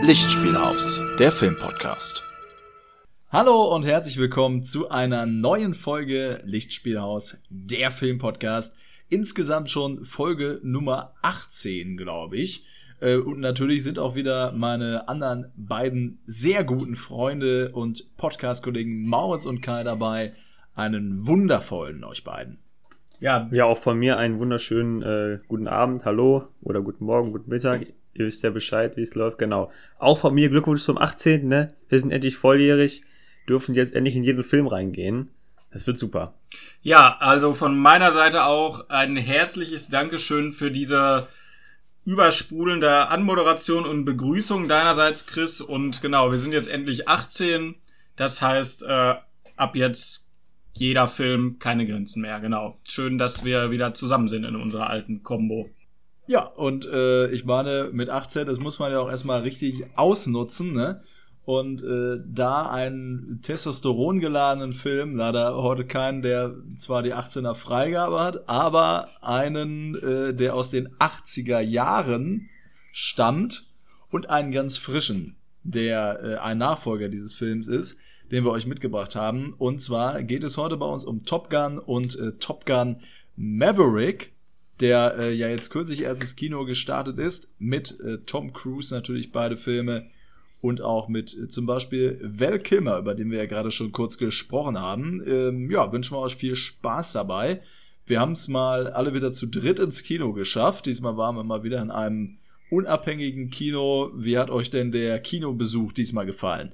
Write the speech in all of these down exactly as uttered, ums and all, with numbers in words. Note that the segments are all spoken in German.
Lichtspielhaus, der Filmpodcast. Hallo und herzlich willkommen zu einer neuen Folge Lichtspielhaus, der Filmpodcast. Insgesamt schon Folge Nummer achtzehn, glaube ich. Und natürlich sind auch wieder meine anderen beiden sehr guten Freunde und Podcast-Kollegen Mauritz und Kai dabei. Einen wundervollen euch beiden. Ja, ja, auch von mir einen wunderschönen äh, guten Abend, hallo oder guten Morgen, guten Mittag. Ihr wisst ja Bescheid, wie es läuft, genau. Auch von mir Glückwunsch zum achtzehnten Ne? Wir sind endlich volljährig, dürfen jetzt endlich in jeden Film reingehen. Das wird super. Ja, also von meiner Seite auch ein herzliches Dankeschön für diese übersprudelnde Anmoderation und Begrüßung deinerseits, Chris. Und genau, wir sind jetzt endlich achtzehn. Das heißt, äh, ab jetzt jeder Film, keine Grenzen mehr. Genau. Schön, dass wir wieder zusammen sind in unserer alten Kombo. Ja, und äh, ich meine, mit achtzehn, das muss man ja auch erstmal richtig ausnutzen, ne? Und äh, da einen testosterongeladenen Film, leider heute keinen, der zwar die achtzehner Freigabe hat, aber einen, äh, der aus den achtziger Jahren stammt und einen ganz frischen, der äh, ein Nachfolger dieses Films ist, den wir euch mitgebracht haben. Und zwar geht es heute bei uns um Top Gun und äh, Top Gun Maverick, der äh, ja jetzt kürzlich erst ins Kino gestartet ist, mit äh, Tom Cruise natürlich beide Filme und auch mit äh, zum Beispiel Val Kilmer, über den wir ja gerade schon kurz gesprochen haben. Ähm, ja, wünschen wir euch viel Spaß dabei. Wir haben es mal alle wieder zu dritt ins Kino geschafft. Diesmal waren wir mal wieder in einem unabhängigen Kino. Wie hat euch denn der Kinobesuch diesmal gefallen?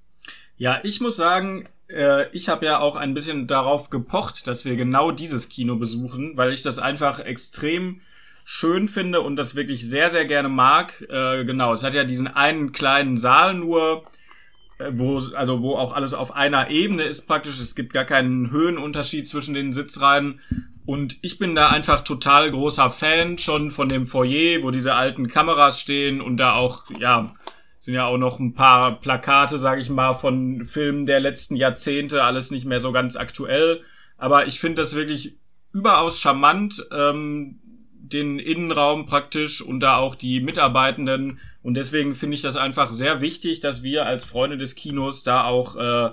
Ja, ich muss sagen, äh, ich habe ja auch ein bisschen darauf gepocht, dass wir genau dieses Kino besuchen, weil ich das einfach extrem schön finde und das wirklich sehr, sehr gerne mag. Äh, genau, es hat ja diesen einen kleinen Saal nur, äh, wo also wo auch alles auf einer Ebene ist praktisch. Es gibt gar keinen Höhenunterschied zwischen den Sitzreihen. Und ich bin da einfach total großer Fan schon von dem Foyer, wo diese alten Kameras stehen und da auch, ja, sind ja auch noch ein paar Plakate, sage ich mal, von Filmen der letzten Jahrzehnte, alles nicht mehr so ganz aktuell. Aber ich finde das wirklich überaus charmant, ähm, den Innenraum praktisch und da auch die Mitarbeitenden. Und deswegen finde ich das einfach sehr wichtig, dass wir als Freunde des Kinos da auch äh,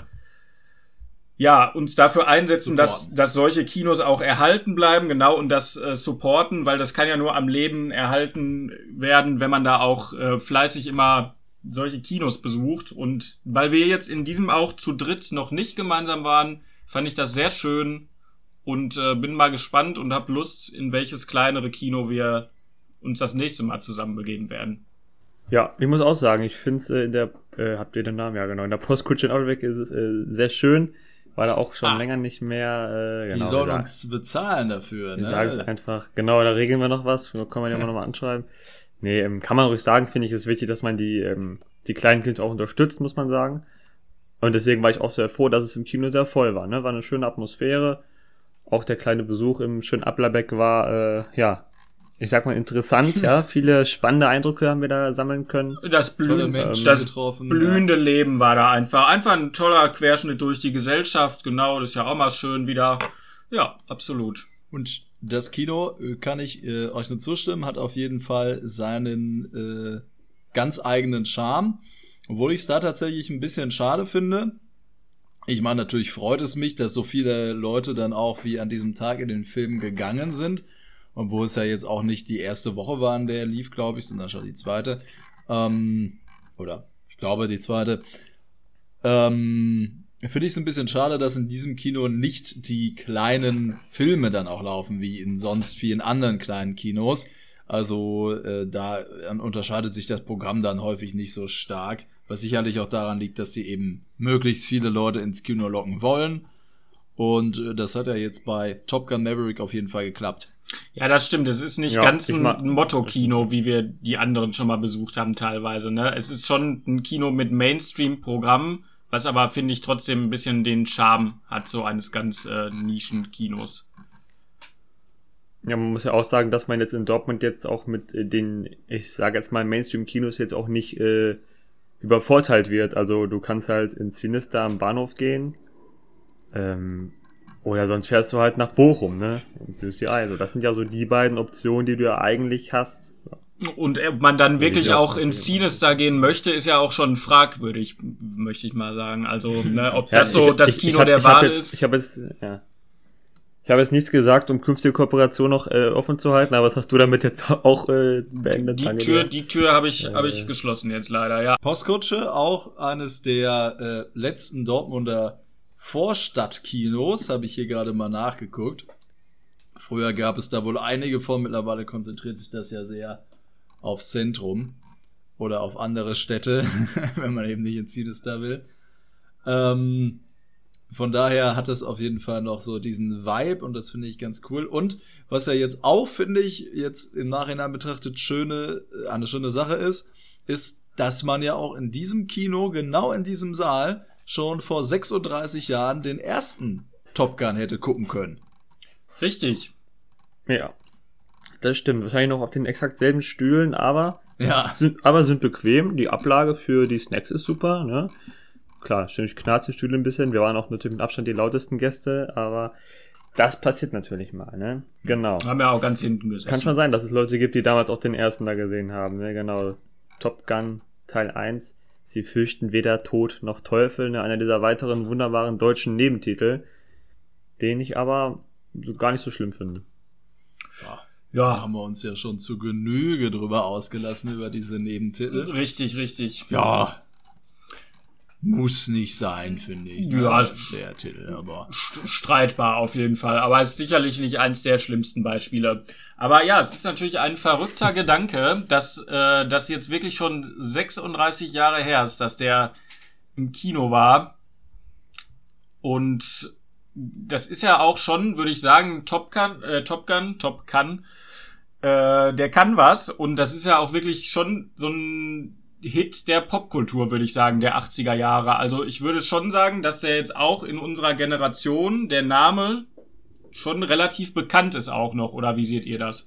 ja uns dafür einsetzen, dass dass solche Kinos auch erhalten bleiben, genau, und das äh, supporten, weil das kann ja nur am Leben erhalten werden, wenn man da auch äh, fleißig immer solche Kinos besucht. Und weil wir jetzt in diesem auch zu dritt noch nicht gemeinsam waren, fand ich das sehr schön und äh, bin mal gespannt und habe Lust, in welches kleinere Kino wir uns das nächste Mal zusammen begeben werden. Ja, ich muss auch sagen, ich finde es äh, in der, äh, habt ihr den Namen? Ja, genau, in der Postkutsche in Outback ist es äh, sehr schön, war da auch schon ah, länger nicht mehr. Äh, genau, die sollen uns bezahlen dafür, ne? Ich sage es einfach, genau, da regeln wir noch was, da kann man ja immer noch mal anschreiben. Nee, ähm, kann man ruhig sagen, finde ich, ist wichtig, dass man die ähm, die kleinen Kids auch unterstützt, muss man sagen. Und deswegen war ich auch sehr froh, dass es im Kino sehr voll war, ne? War eine schöne Atmosphäre. Auch der kleine Besuch im schönen Applerbeck war, äh, ja, ich sag mal interessant, ja. Viele spannende Eindrücke haben wir da sammeln können. Das, blühen, Menschen, das blühende ja. Leben war da einfach. Einfach ein toller Querschnitt durch die Gesellschaft, genau, das ist ja auch mal schön wieder. Ja, absolut. Und das Kino, kann ich äh, euch nur zustimmen, hat auf jeden Fall seinen äh, ganz eigenen Charme. Obwohl ich es da tatsächlich ein bisschen schade finde. Ich meine, natürlich freut es mich, dass so viele Leute dann auch wie an diesem Tag in den Film gegangen sind. Obwohl es ja jetzt auch nicht die erste Woche war, in der er lief, glaube ich, sondern schon die zweite. Ähm, oder ich glaube die zweite. Ähm... Finde ich es ein bisschen schade, dass in diesem Kino nicht die kleinen Filme dann auch laufen, wie in sonst vielen anderen kleinen Kinos. Also äh, da unterscheidet sich das Programm dann häufig nicht so stark, was sicherlich auch daran liegt, dass sie eben möglichst viele Leute ins Kino locken wollen. Und äh, das hat ja jetzt bei Top Gun Maverick auf jeden Fall geklappt. Ja, das stimmt. Es ist nicht ja, ganz ein ma- Motto-Kino, wie wir die anderen schon mal besucht haben teilweise, ne? Es ist schon ein Kino mit Mainstream-Programm, was aber, finde ich, trotzdem ein bisschen den Charme hat, so eines ganz äh, Nischen-Kinos. Ja, man muss ja auch sagen, dass man jetzt in Dortmund jetzt auch mit äh, den, ich sage jetzt mal, Mainstream-Kinos jetzt auch nicht äh, übervorteilt wird. Also du kannst halt ins Sinister am Bahnhof gehen, ähm, oder sonst fährst du halt nach Bochum, ne? Ins U C I. Also das sind ja so die beiden Optionen, die du ja eigentlich hast. Und ob man dann wirklich Ja, auch ins Cinestar gehen möchte, ist ja auch schon fragwürdig, möchte ich mal sagen. Also, ne, ob das Ja, so ich- das ich- Kino ich hab- der ich hab Wahl jetzt, ist. Ich habe jetzt, ja. Ich habe jetzt nichts gesagt, um künftige Kooperation noch äh, offen zu halten, aber was hast du damit jetzt auch äh, beendet? Die Daniel? Tür, die Tür habe ich, Äh. habe ich geschlossen jetzt leider, ja. Postkutsche, auch eines der äh, letzten Dortmunder Vorstadtkinos, habe ich hier gerade mal nachgeguckt. Früher gab es da wohl einige von, mittlerweile konzentriert sich das ja sehr aufs Zentrum oder auf andere Städte, wenn man eben nicht ins Cinestar will. Ähm, von daher hat es auf jeden Fall noch so diesen Vibe und das finde ich ganz cool. Und was ja jetzt auch, finde ich, jetzt im Nachhinein betrachtet schöne, eine schöne Sache ist, ist, dass man ja auch in diesem Kino, genau in diesem Saal, schon vor sechsunddreißig Jahren den ersten Top Gun hätte gucken können. Richtig. Ja, das stimmt. Wahrscheinlich noch auf den exakt selben Stühlen, aber Ja, sind, aber sind bequem. Die Ablage für die Snacks ist super, ne? Klar, ständig knarzt die Stühle ein bisschen. Wir waren auch natürlich mit Abstand die lautesten Gäste, aber das passiert natürlich mal, ne? Genau. Haben wir auch ganz hinten gesessen. Kann schon sein, dass es Leute gibt, die damals auch den ersten da gesehen haben, ne? Genau. Top Gun Teil eins. Sie fürchten weder Tod noch Teufel, ne? Einer dieser weiteren wunderbaren deutschen Nebentitel, den ich aber so gar nicht so schlimm finde. da Ja, haben wir uns ja schon zu Genüge drüber ausgelassen, über diese Nebentitel. richtig, richtig. Ja, muss nicht sein, finde ich. Ja, ne, der Titel, aber St- streitbar auf jeden Fall, aber ist sicherlich nicht eins der schlimmsten Beispiele. Aber ja, es ist natürlich ein verrückter Gedanke, dass äh, das jetzt wirklich schon sechsunddreißig Jahre her ist, dass der im Kino war. Und das ist ja auch schon, würde ich sagen, Top Gun, äh, Top Gun, Top Gun, äh, der kann was. Und das ist ja auch wirklich schon so ein Hit der Popkultur, würde ich sagen, der achtziger Jahre. Also ich würde schon sagen, dass der jetzt auch in unserer Generation, der Name schon relativ bekannt ist auch noch. Oder wie seht ihr das?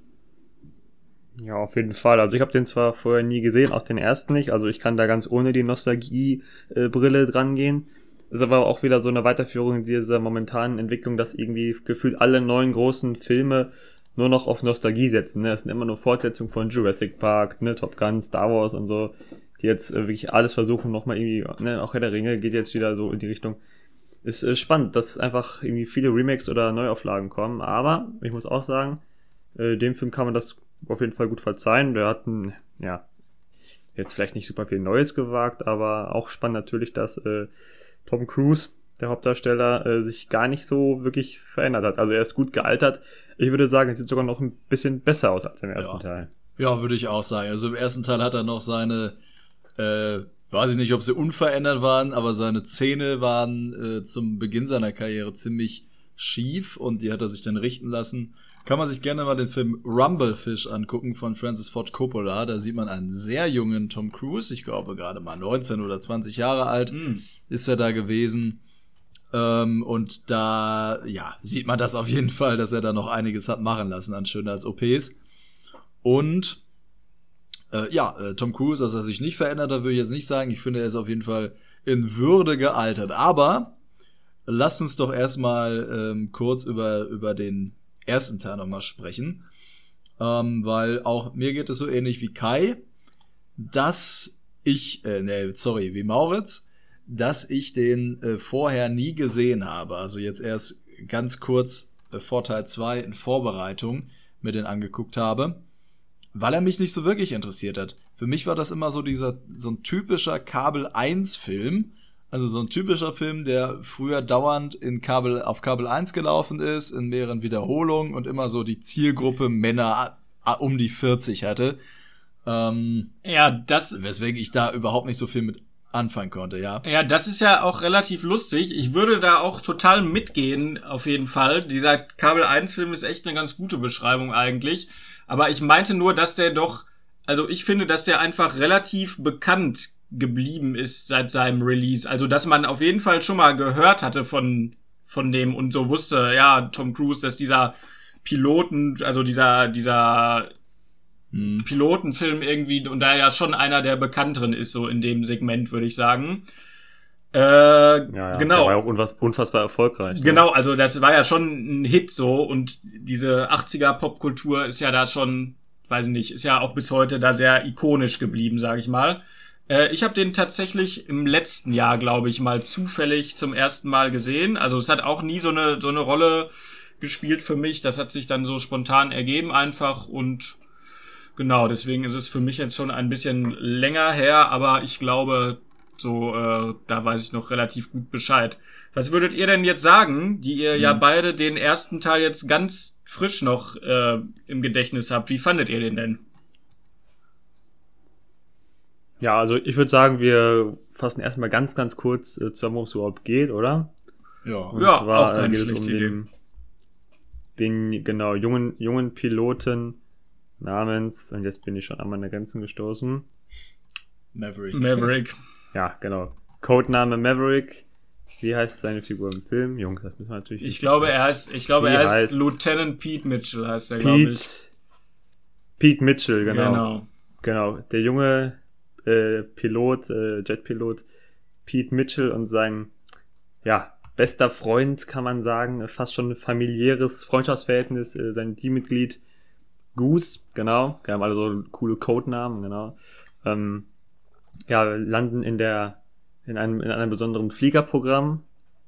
Ja, auf jeden Fall. Also ich habe den zwar vorher nie gesehen, auch den ersten nicht. Also ich kann da ganz ohne die Nostalgie-Brille dran gehen. Ist aber auch wieder so eine Weiterführung dieser momentanen Entwicklung, dass irgendwie gefühlt alle neuen großen Filme nur noch auf Nostalgie setzen. Ne? Es sind immer nur Fortsetzungen von Jurassic Park, ne? Top Gun, Star Wars und so, die jetzt äh, wirklich alles versuchen, nochmal irgendwie, ne? Auch Herr der Ringe geht jetzt wieder so in die Richtung. Ist äh, spannend, dass einfach irgendwie viele Remakes oder Neuauflagen kommen, aber ich muss auch sagen, äh, dem Film kann man das auf jeden Fall gut verzeihen. Der hat ein, ja, jetzt vielleicht nicht super viel Neues gewagt, aber auch spannend natürlich, dass äh, Tom Cruise, der Hauptdarsteller, äh, sich gar nicht so wirklich verändert hat. Also er ist gut gealtert. Ich würde sagen, er sieht sogar noch ein bisschen besser aus als im ersten Ja. Teil. ja, würde ich auch sagen. Also im ersten Teil hat er noch seine, äh, weiß ich nicht, ob sie unverändert waren, aber seine Zähne waren äh, zum Beginn seiner Karriere ziemlich schief und die hat er sich dann richten lassen. Kann man sich gerne mal den Film Rumblefish angucken von Francis Ford Coppola. Da sieht man einen sehr jungen Tom Cruise, ich glaube gerade mal neunzehn oder zwanzig Jahre alt, Hm. ist er da gewesen. Ähm, und da, ja, sieht man das auf jeden Fall, dass er da noch einiges hat machen lassen an Schönheits-O Ps. Und äh, ja, äh, Tom Cruise, dass er sich nicht verändert hat, würde ich jetzt nicht sagen. Ich finde, er ist auf jeden Fall in Würde gealtert. Aber lasst uns doch erstmal ähm, kurz über, über den ersten Teil nochmal sprechen. Ähm, weil auch mir geht es so ähnlich wie Kai, dass ich, äh, nee, sorry, wie Mauritz, dass ich den äh, vorher nie gesehen habe. Also jetzt erst ganz kurz äh, vor Teil zwei in Vorbereitung mir den angeguckt habe, weil er mich nicht so wirklich interessiert hat. Für mich war das immer so dieser, so ein typischer Kabel eins Film. Also so ein typischer Film, der früher dauernd in Kabel, auf Kabel eins gelaufen ist, in mehreren Wiederholungen und immer so die Zielgruppe Männer äh, um die vierzig hatte. Ähm, Ja, das, weswegen ich da überhaupt nicht so viel mit anfangen konnte, ja. ja, das ist ja auch relativ lustig. Ich würde da auch total mitgehen, auf jeden Fall. Dieser Kabel eins Film ist echt eine ganz gute Beschreibung eigentlich. Aber ich meinte nur, dass der doch, also ich finde, dass der einfach relativ bekannt geblieben ist seit seinem Release. Also, dass man auf jeden Fall schon mal gehört hatte von, von dem und so wusste, ja, Tom Cruise, dass dieser Piloten, also dieser, dieser Hm. Pilotenfilm irgendwie und da ja schon einer der bekannteren ist, so in dem Segment, würde ich sagen. Äh, Ja, ja, genau. der war ja auch unfass, unfassbar erfolgreich. Ne? Genau, also das war ja schon ein Hit so und diese achtziger Popkultur ist ja da schon weiß nicht, ist ja auch bis heute da sehr ikonisch geblieben, sage ich mal. Äh, ich habe den tatsächlich im letzten Jahr, glaube ich, mal zufällig zum ersten Mal gesehen. Also es hat auch nie so eine, so eine Rolle gespielt für mich. Das hat sich dann so spontan ergeben einfach und genau, deswegen ist es für mich jetzt schon ein bisschen länger her, aber ich glaube, so, äh, da weiß ich noch relativ gut Bescheid. Was würdet ihr denn jetzt sagen, die ihr mhm. ja beide den ersten Teil jetzt ganz frisch noch äh, im Gedächtnis habt? Wie fandet ihr den denn? Ja, also ich würde sagen, wir fassen erstmal ganz, ganz kurz äh, zusammen, worum es überhaupt geht, oder? Ja, Und ja zwar auch keine geht es um schlechte den, den genau jungen jungen Piloten namens, und jetzt bin ich schon an meine Grenzen gestoßen. Maverick. Maverick. Ja, genau. Codename Maverick. Wie heißt seine Figur im Film? Jungs, das müssen wir natürlich Ich wissen. glaube, er heißt, ich glaube, Wie er heißt, heißt- Lieutenant Pete Mitchell, heißt er, glaube Pete, ich. Pete Mitchell, genau. Genau. Genau, der junge äh, Pilot, äh, Jetpilot Pete Mitchell und sein, ja, bester Freund, kann man sagen, fast schon ein familiäres Freundschaftsverhältnis, äh, sein Teammitglied Goose, genau, wir haben alle so coole Codenamen, genau, ähm, ja, landen in der, in einem, in einem besonderen Fliegerprogramm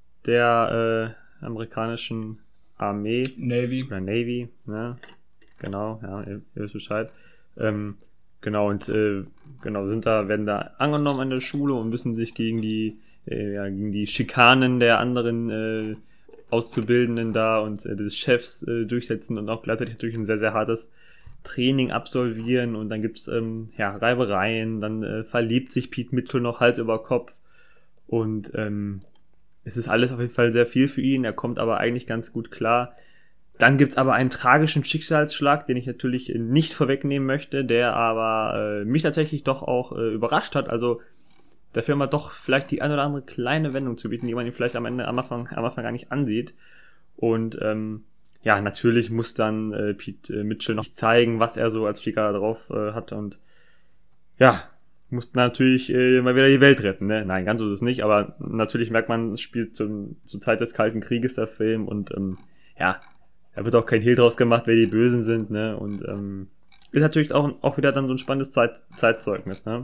der äh, amerikanischen Armee, Navy. oder Navy, ne? Genau, ja, ihr, ihr wisst Bescheid. Ähm, genau, und äh, genau, sind da, werden da angenommen an der Schule und müssen sich gegen die, äh, ja, gegen die Schikanen der anderen äh, Auszubildenden da und äh, des Chefs äh, durchsetzen und auch gleichzeitig natürlich ein sehr, sehr hartes Training absolvieren und dann gibt's ähm, ja, Reibereien, dann äh, verliebt sich Pete Mitchell noch Hals über Kopf und ähm, es ist alles auf jeden Fall sehr viel für ihn, er kommt aber eigentlich ganz gut klar. Dann gibt's aber einen tragischen Schicksalsschlag, den ich natürlich nicht vorwegnehmen möchte, der aber äh, mich tatsächlich doch auch äh, überrascht hat. Also der Film hat doch vielleicht die ein oder andere kleine Wendung zu bieten, die man ihm vielleicht am Ende am Anfang, am Anfang gar nicht ansieht. Und ähm, ja, natürlich muss dann äh, Pete äh, Mitchell noch zeigen, was er so als Flieger drauf äh, hat. Und ja, muss natürlich äh, mal wieder die Welt retten. Ne? Nein, ganz so ist es nicht. Aber natürlich merkt man, es spielt zum, zur Zeit des Kalten Krieges der Film. Und ähm, ja, da wird auch kein Hehl draus gemacht, wer die Bösen sind, ne? Und ähm, ist natürlich auch, auch wieder dann so ein spannendes Zeit, Zeitzeugnis, ne?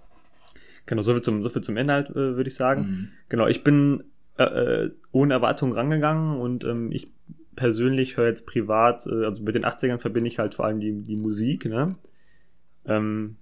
Genau, so viel zum, so viel zum Inhalt, äh, würde ich sagen. Mhm. Genau, ich bin äh, äh, ohne Erwartungen rangegangen und ähm, ich persönlich höre jetzt privat, äh, also mit den achtzigern verbinde ich halt vor allem die, die Musik, ne? Ähm,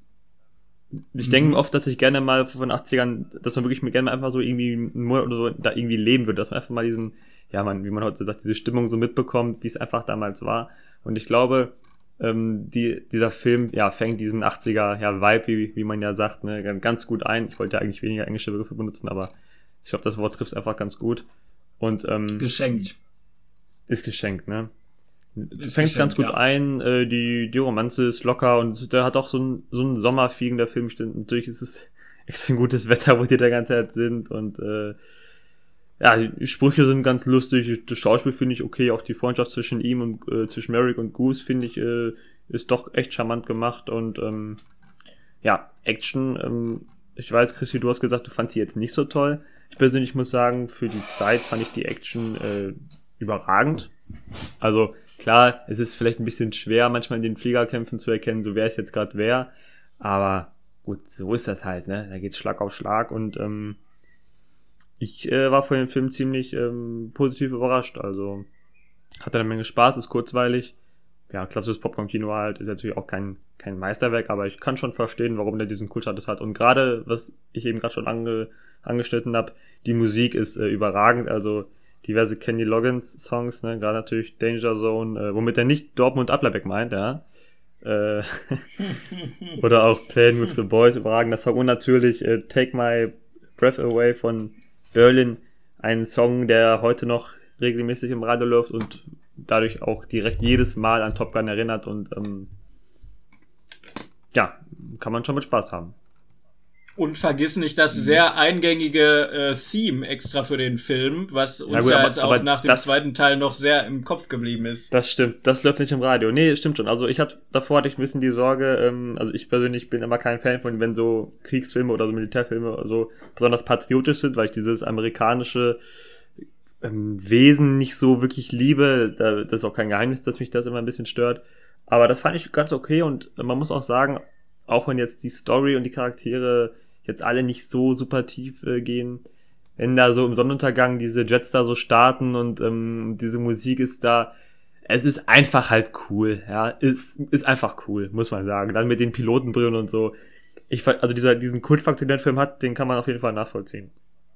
ich Mhm. denke oft, dass ich gerne mal von achtzigern, dass man wirklich mir gerne mal einfach so irgendwie einen Monat oder so da irgendwie leben würde, dass man einfach mal diesen, ja, man, wie man heute sagt, diese Stimmung so mitbekommt, wie es einfach damals war. Und ich glaube, ähm, die, dieser Film, ja, fängt diesen achtziger, ja, Vibe, wie, wie man ja sagt, ne, ganz gut ein. Ich wollte ja eigentlich weniger englische Begriffe benutzen, aber ich glaube, das Wort trifft es einfach ganz gut. Und, ähm, Geschenkt. ist geschenkt, ne? Du Ist fängst ganz gut geschenkt, ja. ein, äh, die, die Romanze ist locker und der hat auch so ein, so ein Sommerfeeling, der Film. Stimmt. Natürlich ist es extrem gutes Wetter, wo die da ganze Zeit sind und äh, ja, die Sprüche sind ganz lustig, das Schauspiel finde ich okay, auch die Freundschaft zwischen ihm und äh, zwischen Merrick und Goose finde ich äh, ist doch echt charmant gemacht und ähm, ja, Action, ähm, ich weiß, Christi, du hast gesagt, du fandst sie jetzt nicht so toll. Ich persönlich muss sagen, für die Zeit fand ich die Action äh, überragend. Also klar, es ist vielleicht ein bisschen schwer, manchmal in den Fliegerkämpfen zu erkennen, so wer ist jetzt gerade wer, aber gut, so ist das halt, ne? Da geht's Schlag auf Schlag und ähm, ich äh, war von dem Film ziemlich ähm, positiv überrascht, also hatte eine Menge Spaß, ist kurzweilig. Ja, klassisches Popcorn-Kino halt, ist natürlich auch kein kein Meisterwerk, aber ich kann schon verstehen, warum der diesen Kultstatus hat. Und gerade, was ich eben gerade schon ange, angeschnitten habe, die Musik ist äh, überragend, also diverse Kenny Loggins Songs, ne, gerade natürlich Danger Zone, äh, womit er nicht Dortmund Applerbeck meint, ja. Äh, oder auch Playing with the Boys, überragender Song. Und natürlich äh, Take My Breath Away von Berlin, ein Song, der heute noch regelmäßig im Radio läuft und dadurch auch direkt jedes Mal an Top Gun erinnert und ähm, ja, kann man schon mit Spaß haben. Und vergiss nicht das sehr eingängige äh, Theme extra für den Film, was uns Ja, gut, ja aber- jetzt auch aber nach dem das- zweiten Teil noch sehr im Kopf geblieben ist. Das stimmt, das läuft nicht im Radio. Nee, stimmt schon. Also ich hatte, davor hatte ich ein bisschen die Sorge, ähm, also ich persönlich bin immer kein Fan von, wenn so Kriegsfilme oder so Militärfilme oder so besonders patriotisch sind, weil ich dieses amerikanische ähm, Wesen nicht so wirklich liebe. Da, das ist auch kein Geheimnis, dass mich das immer ein bisschen stört. Aber das fand ich ganz okay und man muss auch sagen, auch wenn jetzt die Story und die Charaktere jetzt alle nicht so super tief äh, gehen, wenn da so im Sonnenuntergang diese Jets da so starten und ähm, diese Musik ist da, es ist einfach halt cool, ja, ist, ist einfach cool, muss man sagen. Dann mit den Pilotenbrillen und so. Ich, also dieser, diesen Kultfaktor, den der Film hat, den kann man auf jeden Fall nachvollziehen.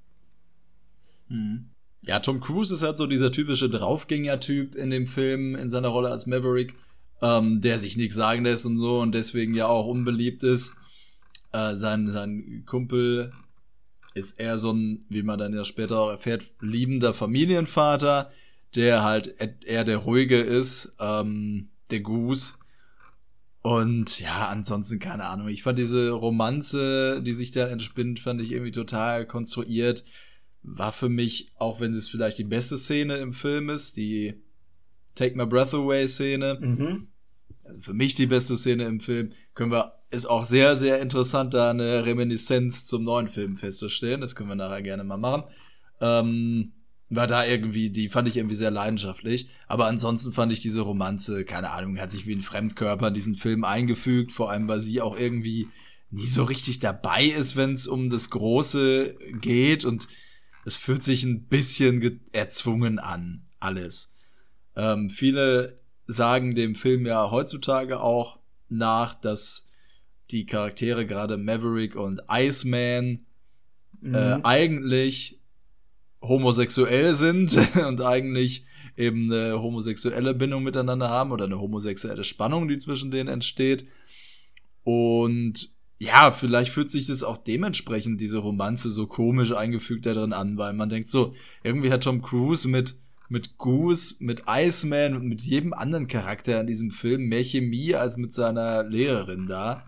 Mhm. Ja, Tom Cruise ist halt so dieser typische Draufgänger-Typ in dem Film, in seiner Rolle als Maverick, ähm, der sich nichts sagen lässt und so und deswegen ja auch unbeliebt ist. Äh, sein, sein Kumpel ist eher so ein, wie man dann ja später auch erfährt, liebender Familienvater, der halt eher der Ruhige ist, ähm, der Goose. Und ja, ansonsten keine Ahnung. Ich fand diese Romanze, die sich da entspinnt, fand ich irgendwie total konstruiert. War für mich, auch wenn es vielleicht die beste Szene im Film ist, die Take My Breath Away Szene, Mhm. also für mich die beste Szene im Film, können wir, ist auch sehr, sehr interessant, da eine Reminiszenz zum neuen Film festzustellen. Das können wir nachher gerne mal machen. Ähm, war da irgendwie, die fand ich irgendwie sehr leidenschaftlich. Aber ansonsten fand ich diese Romanze, keine Ahnung, hat sich wie ein Fremdkörper in diesen Film eingefügt, vor allem, weil sie auch irgendwie nie so richtig dabei ist, wenn es um das Große geht und es fühlt sich ein bisschen ge- erzwungen an, alles. Ähm, viele sagen dem Film ja heutzutage auch nach, dass die Charaktere, gerade Maverick und Iceman, Mhm. äh, eigentlich homosexuell sind und eigentlich eben eine homosexuelle Bindung miteinander haben oder eine homosexuelle Spannung, die zwischen denen entsteht. Und ja, vielleicht fühlt sich das auch dementsprechend, diese Romanze, so komisch eingefügt da drin an, weil man denkt so, irgendwie hat Tom Cruise mit, mit Goose, mit Iceman und mit jedem anderen Charakter in diesem Film mehr Chemie als mit seiner Lehrerin da.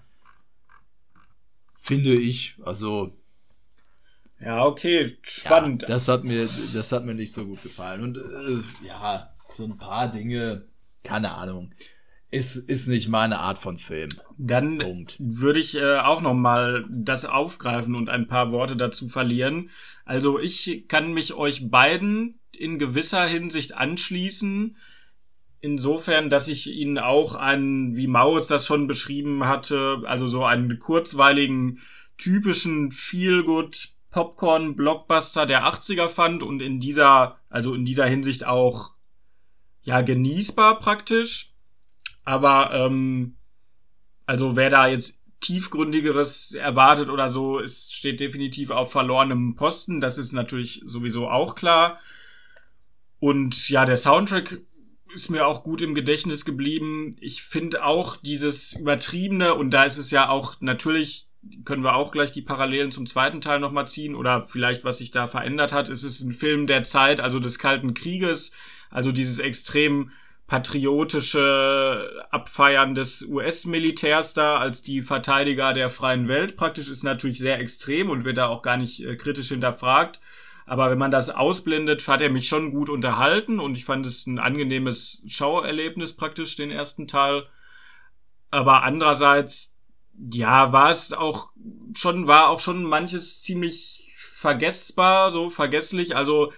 Finde ich, also Ja, okay, spannend. ja, das hat mir, das hat mir nicht so gut gefallen. Und äh, ja, so ein paar Dinge, keine Ahnung, ist, ist nicht meine Art von Film. Dann Punkt. würde ich äh, auch noch mal das aufgreifen und ein paar Worte dazu verlieren. Also ich kann mich euch beiden in gewisser Hinsicht anschließen. Insofern, dass ich ihnen auch einen, wie Maurits das schon beschrieben hatte, also so einen kurzweiligen, typischen Feel-Good Popcorn-Blockbuster der achtziger fand und in dieser, also in dieser Hinsicht auch, ja, genießbar praktisch. Aber, ähm, also wer da jetzt tiefgründigeres erwartet oder so, es steht definitiv auf verlorenem Posten. Das ist natürlich sowieso auch klar. Und ja, der Soundtrack ist mir auch gut im Gedächtnis geblieben. Ich finde auch dieses Übertriebene, und da ist es ja auch natürlich, können wir auch gleich die Parallelen zum zweiten Teil nochmal ziehen oder vielleicht, was sich da verändert hat. Es ist ein Film der Zeit, also des Kalten Krieges, also dieses extrem patriotische Abfeiern des U S-Militärs da als die Verteidiger der freien Welt praktisch ist natürlich sehr extrem und wird da auch gar nicht äh, kritisch hinterfragt. Aber wenn man das ausblendet, hat er mich schon gut unterhalten und ich fand es ein angenehmes Schauerlebnis praktisch, den ersten Teil. Aber andererseits, ja, war es auch schon, war auch schon manches ziemlich vergessbar, so vergesslich, also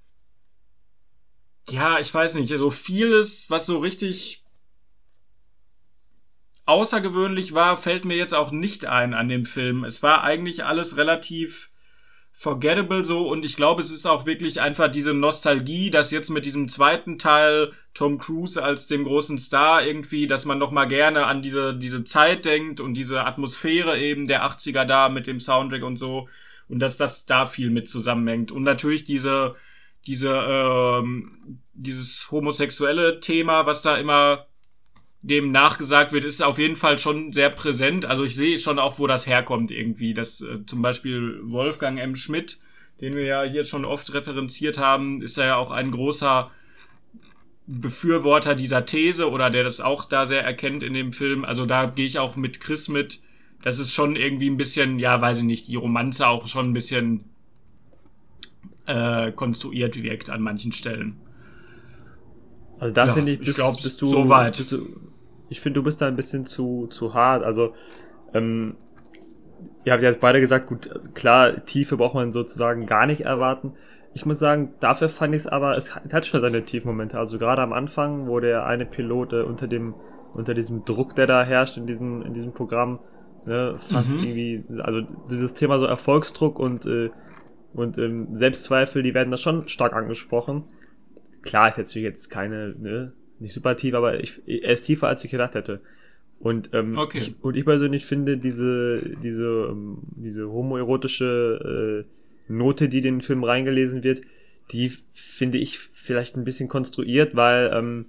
ja, ich weiß nicht, so vieles, was so richtig außergewöhnlich war, fällt mir jetzt auch nicht ein an dem Film. Es war eigentlich alles relativ forgettable so und ich glaube, es ist auch wirklich einfach diese Nostalgie, dass jetzt mit diesem zweiten Teil Tom Cruise als dem großen Star irgendwie, dass man noch mal gerne an diese diese Zeit denkt und diese Atmosphäre eben der achtziger da mit dem Soundtrack und so und dass das da viel mit zusammenhängt und natürlich diese diese ähm, dieses homosexuelle Thema, was da immer dem nachgesagt wird, ist auf jeden Fall schon sehr präsent. Also ich sehe schon auch, wo das herkommt irgendwie. Das äh, zum Beispiel Wolfgang M. Schmidt, den wir ja hier schon oft referenziert haben, ist ja auch ein großer Befürworter dieser These oder der das auch da sehr erkennt in dem Film. Also da gehe ich auch mit Chris mit. Das ist schon irgendwie ein bisschen, ja, weiß ich nicht, die Romanze auch schon ein bisschen äh, konstruiert wirkt an manchen Stellen. Also da Ja, finde ich, ich bist, glaub, bist du, so weit. bist du, ich finde, du bist da ein bisschen zu, zu hart. Also, ähm, ihr habt ja jetzt beide gesagt, gut, also klar, Tiefe braucht man sozusagen gar nicht erwarten. Ich muss sagen, dafür fand ich es aber, es hat schon seine Tiefmomente. Also gerade am Anfang, wo der eine Pilot äh, unter dem unter diesem Druck, der da herrscht in diesem, in diesem Programm, ne, fast mhm. irgendwie, also dieses Thema so Erfolgsdruck und, äh, und ähm, Selbstzweifel, die werden da schon stark angesprochen. Klar, ist jetzt jetzt keine, ne, nicht super tief, aber ich, er ist tiefer, als ich gedacht hätte. Und, ähm, okay. ich, und ich persönlich finde diese, diese, ähm, diese homoerotische äh, Note, die in den Film reingelesen wird, die finde ich vielleicht ein bisschen konstruiert, weil, ähm,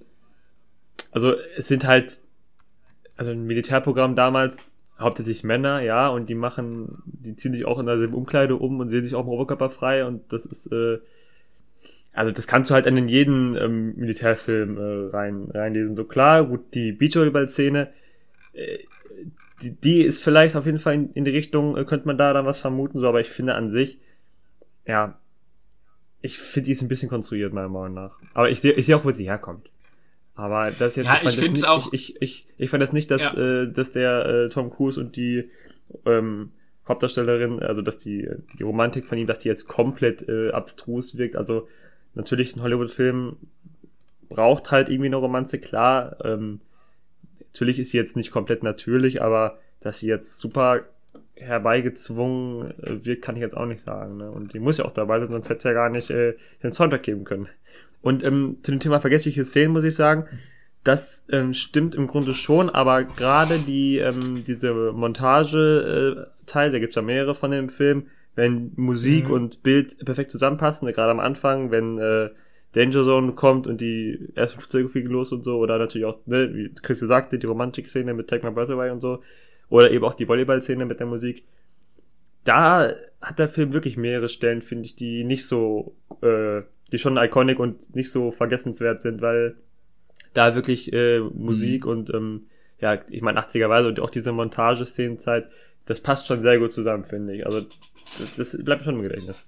also es sind halt, also ein Militärprogramm damals, hauptsächlich Männer, ja, und die machen, die ziehen sich auch in derselben Umkleide um und sehen sich auch im Oberkörper frei und das ist, äh, also das kannst du halt in jeden ähm, Militärfilm äh, rein, reinlesen. So klar, gut, die Beachvolleyball-Szene, äh, die, die ist vielleicht auf jeden Fall in, in die Richtung, äh, könnte man da dann was vermuten, so, aber ich finde an sich, ja, ich finde, die ist ein bisschen konstruiert, meiner Meinung nach. Aber ich sehe ich sehe auch, wo sie herkommt. Aber das jetzt, ja, ich, ich finde es auch. Ich, ich, ich, ich fand das nicht, dass, ja. äh, dass der äh, Tom Cruise und die ähm, Hauptdarstellerin, also dass die, die Romantik von ihm, dass die jetzt komplett äh, abstrus wirkt. Also natürlich, ein Hollywood-Film braucht halt irgendwie eine Romanze, klar. Ähm, natürlich ist sie jetzt nicht komplett natürlich, aber dass sie jetzt super herbeigezwungen äh, wirkt, kann ich jetzt auch nicht sagen. Ne? Und die muss ja auch dabei sein, sonst hätte sie ja gar nicht äh, den Soundtrack geben können. Und ähm, zu dem Thema vergessliche Szenen muss ich sagen, das ähm, stimmt im Grunde schon, aber gerade die ähm, diese Montage-Teil, äh, da gibt's ja mehrere von dem Film, wenn Musik mhm. und Bild perfekt zusammenpassen, gerade am Anfang, wenn äh, Danger Zone kommt und die ersten Flugzeuge fliegen los und so, oder natürlich auch, ne, wie Chris sagte, die Romantik-Szene mit Take My Breath Away und so, oder eben auch die Volleyball-Szene mit der Musik. Da hat der Film wirklich mehrere Stellen, finde ich, die nicht so, äh, die schon iconic und nicht so vergessenswert sind, weil da wirklich äh, Musik mhm. und, ähm, ja, ich meine achtziger-Weise und auch diese Montageszenenzeit, das passt schon sehr gut zusammen, finde ich. Also das, das bleibt schon im Gedächtnis.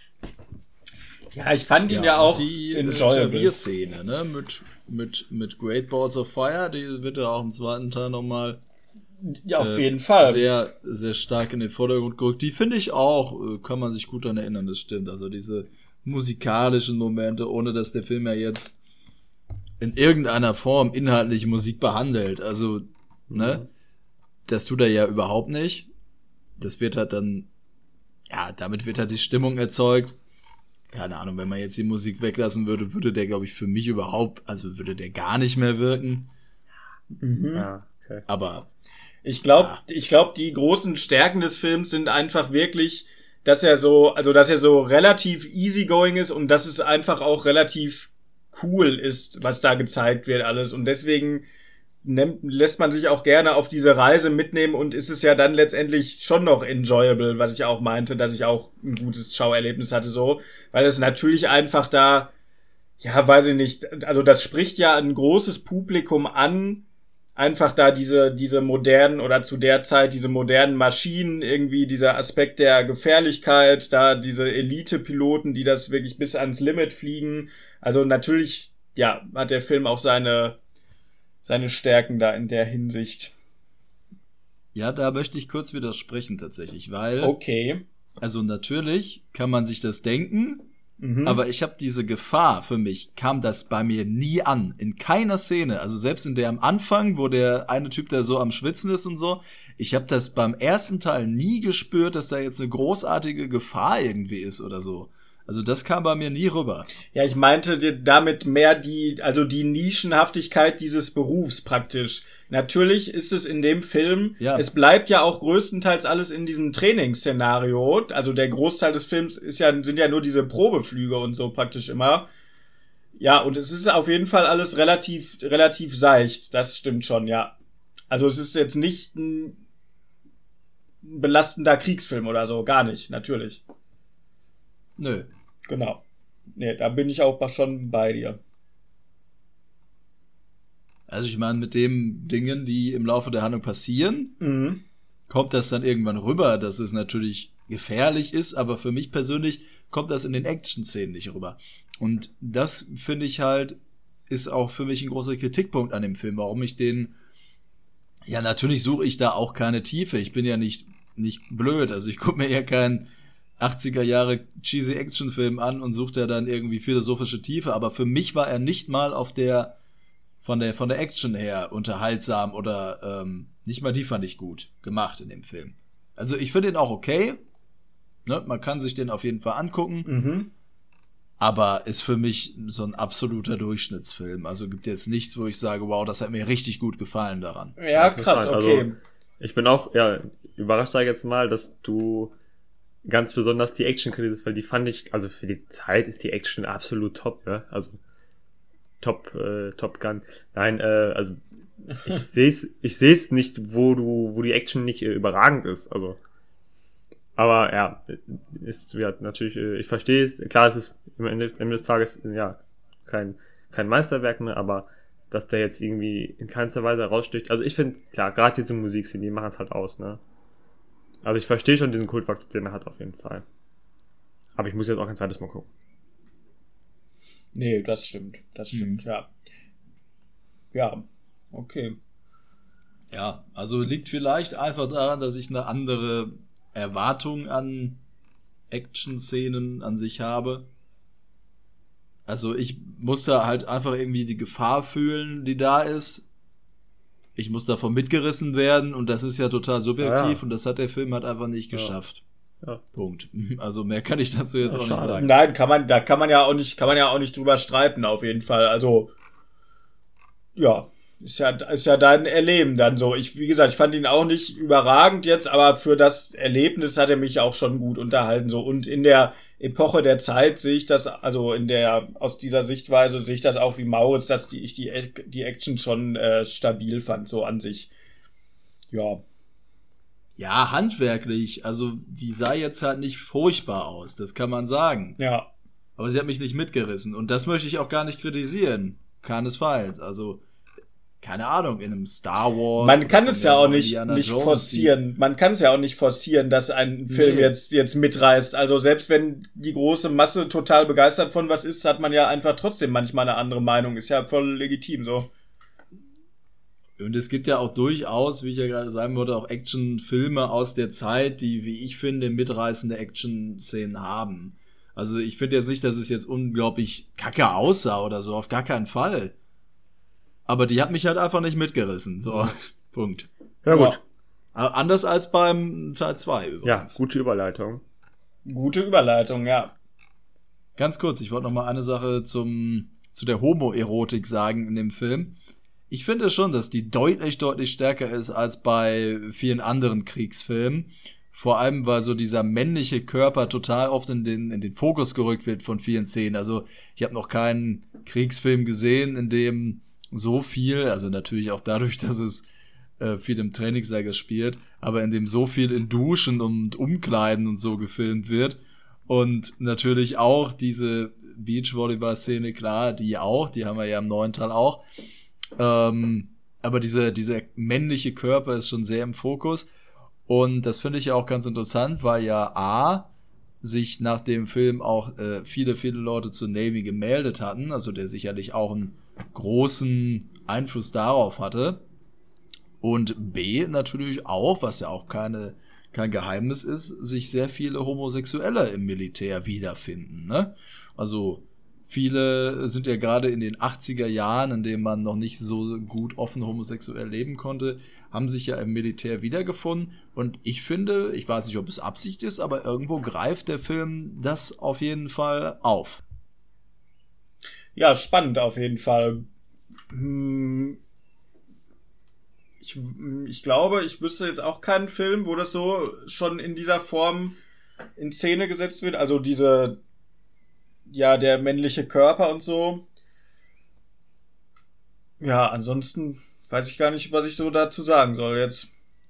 Ja, ich fand ihn ja, ja auch die enjoyable. Klavierszene, ne, mit, mit, mit Great Balls of Fire, die wird ja auch im zweiten Teil nochmal ja, auf äh, jeden Fall. sehr, sehr stark in den Vordergrund gerückt. Die finde ich auch, kann man sich gut daran erinnern, das stimmt. Also diese musikalischen Momente, ohne dass der Film ja jetzt in irgendeiner Form inhaltlich Musik behandelt. Also, mhm. ne, das tut er ja überhaupt nicht. Das wird halt dann, ja, damit wird halt die Stimmung erzeugt. Keine Ahnung, wenn man jetzt die Musik weglassen würde, würde der, glaube ich, für mich überhaupt, also würde der gar nicht mehr wirken. Mhm. Ja, okay. Aber ich glaube, ja. ich glaube, die großen Stärken des Films sind einfach wirklich, dass er so, also dass er so relativ easygoing ist und dass es einfach auch relativ cool ist, was da gezeigt wird alles. Und deswegen nimmt, lässt man sich auch gerne auf diese Reise mitnehmen und ist es ja dann letztendlich schon noch enjoyable, was ich auch meinte, dass ich auch ein gutes Schauerlebnis hatte so, weil es natürlich einfach da, ja, weiß ich nicht, also das spricht ja ein großes Publikum an, einfach da diese diese modernen oder zu der Zeit diese modernen Maschinen, irgendwie dieser Aspekt der Gefährlichkeit, da diese Elite-Piloten, die das wirklich bis ans Limit fliegen. Also natürlich, ja, hat der Film auch seine seine Stärken da in der Hinsicht. Ja, da möchte ich kurz widersprechen tatsächlich, weil okay, also natürlich kann man sich das denken, mhm. aber ich habe diese Gefahr, für mich kam das bei mir nie an, in keiner Szene, also selbst in der am Anfang, wo der eine Typ da so am Schwitzen ist und so, ich habe das beim ersten Teil nie gespürt, dass da jetzt eine großartige Gefahr irgendwie ist oder so. Also das kam bei mir nie rüber. Ja, ich meinte damit mehr die, also die Nischenhaftigkeit dieses Berufs praktisch. Natürlich ist es in dem Film, ja. es bleibt ja auch größtenteils alles in diesem Trainingsszenario. Also der Großteil des Films ist ja, sind ja nur diese Probeflüge und so praktisch immer. Ja, und es ist auf jeden Fall alles relativ, relativ seicht. Das stimmt schon, ja. Also es ist jetzt nicht ein belastender Kriegsfilm oder so, gar nicht, natürlich. Nö. Genau. Nee, da bin ich auch schon bei dir. Also ich meine, mit den Dingen, die im Laufe der Handlung passieren, mhm. kommt das dann irgendwann rüber, dass es natürlich gefährlich ist, aber für mich persönlich kommt das in den Action-Szenen nicht rüber. Und das, finde ich halt, ist auch für mich ein großer Kritikpunkt an dem Film, warum ich den, ja, natürlich suche ich da auch keine Tiefe, ich bin ja nicht, nicht blöd, also ich gucke mir ja keinen achtziger Jahre cheesy Actionfilm an und sucht er dann irgendwie philosophische Tiefe, aber für mich war er nicht mal auf der von der, von der Action her unterhaltsam oder ähm, nicht mal die fand ich gut gemacht in dem Film. Also ich finde ihn auch okay. Ne? Man kann sich den auf jeden Fall angucken. Mhm. Aber ist für mich so ein absoluter Durchschnittsfilm. Also gibt jetzt nichts, wo ich sage, wow, das hat mir richtig gut gefallen daran. Ja, krass, okay. Also, ich bin auch, ja, überrascht sage ich jetzt mal, dass du ganz besonders die Action kritisierst, weil die fand ich, also für die Zeit ist die Action absolut top, ja. Also Top, äh, Top Gun. Nein, äh, also ich sehe es ich seh's nicht, wo du, wo die Action nicht äh, überragend ist. Also, aber ja, ist ja natürlich, äh, ich verstehe es. Klar, es ist am Ende, Ende des Tages ja kein kein Meisterwerk mehr, aber dass der jetzt irgendwie in keinster Weise raussticht. Also ich finde, klar, gerade diese Musikszenen, die machen es halt aus, ne? Also ich verstehe schon diesen Kultfaktor, den er hat auf jeden Fall. Aber ich muss jetzt auch ein zweites Mal gucken. Nee, das stimmt. Das stimmt, mhm. ja. Ja, okay. Ja, also liegt vielleicht einfach daran, dass ich eine andere Erwartung an Action-Szenen an sich habe. Also ich muss da halt einfach irgendwie die Gefahr fühlen, die da ist. Ich muss davon mitgerissen werden und das ist ja total subjektiv ja, ja. und das hat der Film halt einfach nicht geschafft. Ja. Ja. Punkt. Also mehr kann ich dazu jetzt ja, auch schade. nicht sagen. Nein, kann man, da kann man ja auch nicht, kann man ja auch nicht drüber streiten, auf jeden Fall. Also, ja, ist ja, ist ja dein Erleben dann so. Ich, wie gesagt, ich fand ihn auch nicht überragend jetzt, aber für das Erlebnis hat er mich auch schon gut unterhalten, so. Und in der Epoche der Zeit sehe ich das, also in der, aus dieser Sichtweise sehe ich das auch wie Maurits, dass die, ich die, die Action schon äh, stabil fand, so an sich. Ja. Ja, handwerklich, also die sah jetzt halt nicht furchtbar aus, das kann man sagen. Ja. Aber sie hat mich nicht mitgerissen und das möchte ich auch gar nicht kritisieren. Keinesfalls, also keine Ahnung, in einem Star Wars. Man kann es ja auch nicht, nicht forcieren. Man kann es ja auch nicht forcieren, dass ein Film nee. jetzt, jetzt mitreißt. Also selbst wenn die große Masse total begeistert von was ist, hat man ja einfach trotzdem manchmal eine andere Meinung. Ist ja voll legitim, so. Und es gibt ja auch durchaus, wie ich ja gerade sagen würde, auch Actionfilme aus der Zeit, die, wie ich finde, mitreißende Action-Szenen haben. Also ich finde jetzt nicht, dass es jetzt unglaublich kacke aussah oder so, auf gar keinen Fall. Aber die hat mich halt einfach nicht mitgerissen. So, ja. Punkt. Ja, gut. Ja. Anders als beim Teil zwei übrigens. Ja, gute Überleitung. Gute Überleitung, ja. Ganz kurz, ich wollte noch mal eine Sache zum, zu der Homoerotik sagen in dem Film. Ich finde schon, dass die deutlich, deutlich stärker ist als bei vielen anderen Kriegsfilmen. Vor allem, weil so dieser männliche Körper total oft in den, in den Fokus gerückt wird von vielen Szenen. Also ich habe noch keinen Kriegsfilm gesehen, in dem so viel, also natürlich auch dadurch, dass es äh, viel im Trainingssaal gespielt, aber in dem so viel in Duschen und Umkleiden und so gefilmt wird. Und natürlich auch diese Beachvolleyball-Szene, klar, die auch, die haben wir ja im neuen Teil auch. Ähm, aber diese, dieser männliche Körper ist schon sehr im Fokus und das finde ich ja auch ganz interessant, weil ja A, sich nach dem Film auch äh, viele, viele Leute zur Navy gemeldet hatten, also der sicherlich auch einen großen Einfluss darauf hatte und B, natürlich auch, was ja auch keine, kein Geheimnis ist, sich sehr viele Homosexuelle im Militär wiederfinden, ne? Also viele sind ja gerade in den achtziger Jahren, in denen man noch nicht so gut offen homosexuell leben konnte, haben sich ja im Militär wiedergefunden. Und ich finde, ich weiß nicht, ob es Absicht ist, aber irgendwo greift der Film das auf jeden Fall auf. Ja, spannend auf jeden Fall. Ich, ich glaube, ich wüsste jetzt auch keinen Film, wo das so schon in dieser Form in Szene gesetzt wird. Also diese... ja, der männliche Körper und so. Ja, ansonsten weiß ich gar nicht, was ich so dazu sagen soll jetzt.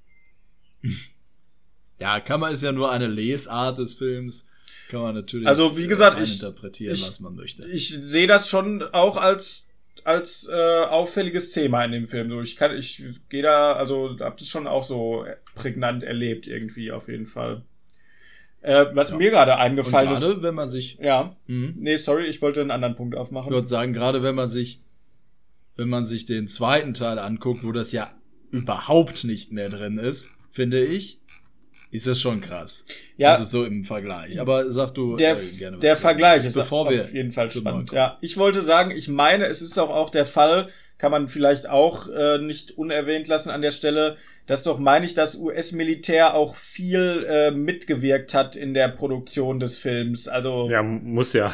Ja, kann man, ist ja nur eine Lesart des Films. Kann man natürlich also, wie gesagt, ich, interpretieren, ich, was man möchte. Ich sehe das schon auch als, als äh, auffälliges Thema in dem Film. So, ich kann, ich gehe da, also hab das schon auch so prägnant erlebt irgendwie auf jeden Fall. Äh, was ja. mir gerade eingefallen und ist. Gerade wenn man sich. Ja. Mhm. Nee, sorry, ich wollte einen anderen Punkt aufmachen. Ich würde sagen, gerade wenn man sich, wenn man sich den zweiten Teil anguckt, wo das ja überhaupt nicht mehr drin ist, finde ich, ist das schon krass. Ja. Also so im Vergleich. Aber sag du der, äh, gerne was. Der Vergleich ist bevor auf wir jeden Fall spannend. Ja, ich wollte sagen, ich meine, es ist auch, auch der Fall, kann man vielleicht auch äh, nicht unerwähnt lassen an der Stelle, dass doch, meine ich, das U S-Militär auch viel äh, mitgewirkt hat in der Produktion des Films. Also Ja, muss ja.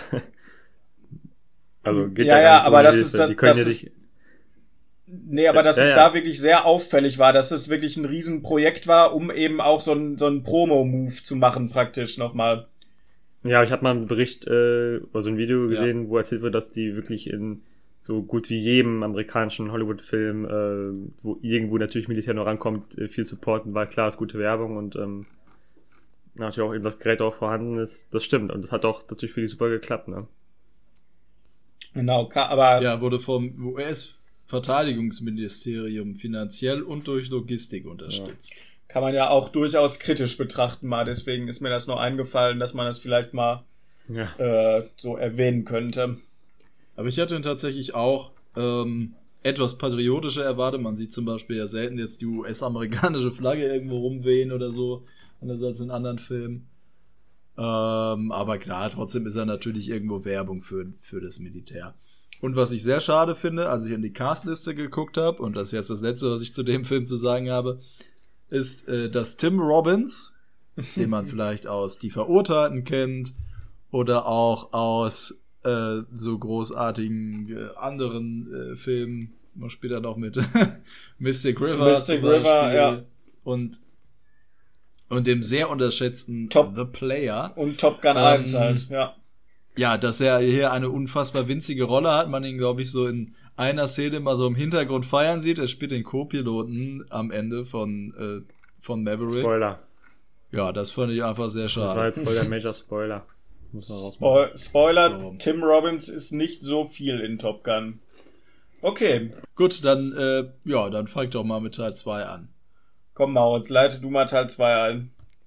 Also geht ja, ja, ja, gar nicht aber ohne das Hilfe. ist da- Die können das ja ist- nicht. Nee, aber dass Ja, es ja. da wirklich sehr auffällig war, dass es wirklich ein Riesenprojekt war, um eben auch so ein, so ein Promo-Move zu machen, praktisch nochmal. Ja, ich habe mal einen Bericht äh, oder so ein Video gesehen, wo erzählt wird, dass die wirklich in so gut wie jedem amerikanischen Hollywood-Film, äh, wo irgendwo natürlich Militär noch rankommt, äh, viel supporten, weil klar ist gute Werbung und ähm, natürlich auch eben das Gerät auch vorhanden ist. Das stimmt und das hat auch natürlich für die super geklappt, ne? Genau, ka- aber Ja, wurde vom U S-Verteidigungsministerium finanziell und durch Logistik unterstützt. kann man ja auch durchaus kritisch betrachten mal. Deswegen ist mir das noch eingefallen, dass man das vielleicht mal Ja. äh, so erwähnen könnte. Aber ich hatte ihn tatsächlich auch ähm, etwas patriotischer erwartet. Man sieht zum Beispiel ja selten jetzt die U S-amerikanische Flagge irgendwo rumwehen oder so, anders als in anderen Filmen. Ähm, aber klar, trotzdem ist er natürlich irgendwo Werbung für, für das Militär. Und was ich sehr schade finde, als ich an die Castliste geguckt habe, und das ist jetzt das Letzte, was ich zu dem Film zu sagen habe, ist, äh, dass Tim Robbins, den man vielleicht aus Die Verurteilten kennt, oder auch aus äh, so großartigen äh, anderen äh, Filmen, man spielt dann auch mit Mystic River, Mystic zum River, Beispiel, ja. und und dem sehr unterschätzten Top. The Player. Und Top Gun Ähm, eins halt, ja. Ja, dass er hier eine unfassbar winzige Rolle hat, man ihn, glaube ich, so in einer Szene mal so im Hintergrund feiern sieht. Er spielt den Co-Piloten am Ende von, äh, von Maverick. Spoiler. Ja, das fand ich einfach sehr Das war schade. jetzt voll der Major Spoiler. Muss man rausmachen. Spoil Spoiler, Warum? Tim Robbins ist nicht so viel in Top Gun. Okay, Gut, dann, äh, ja, dann fang doch mal mit Teil zwei an. komm Maurits, leite du mal Teil zwei ein.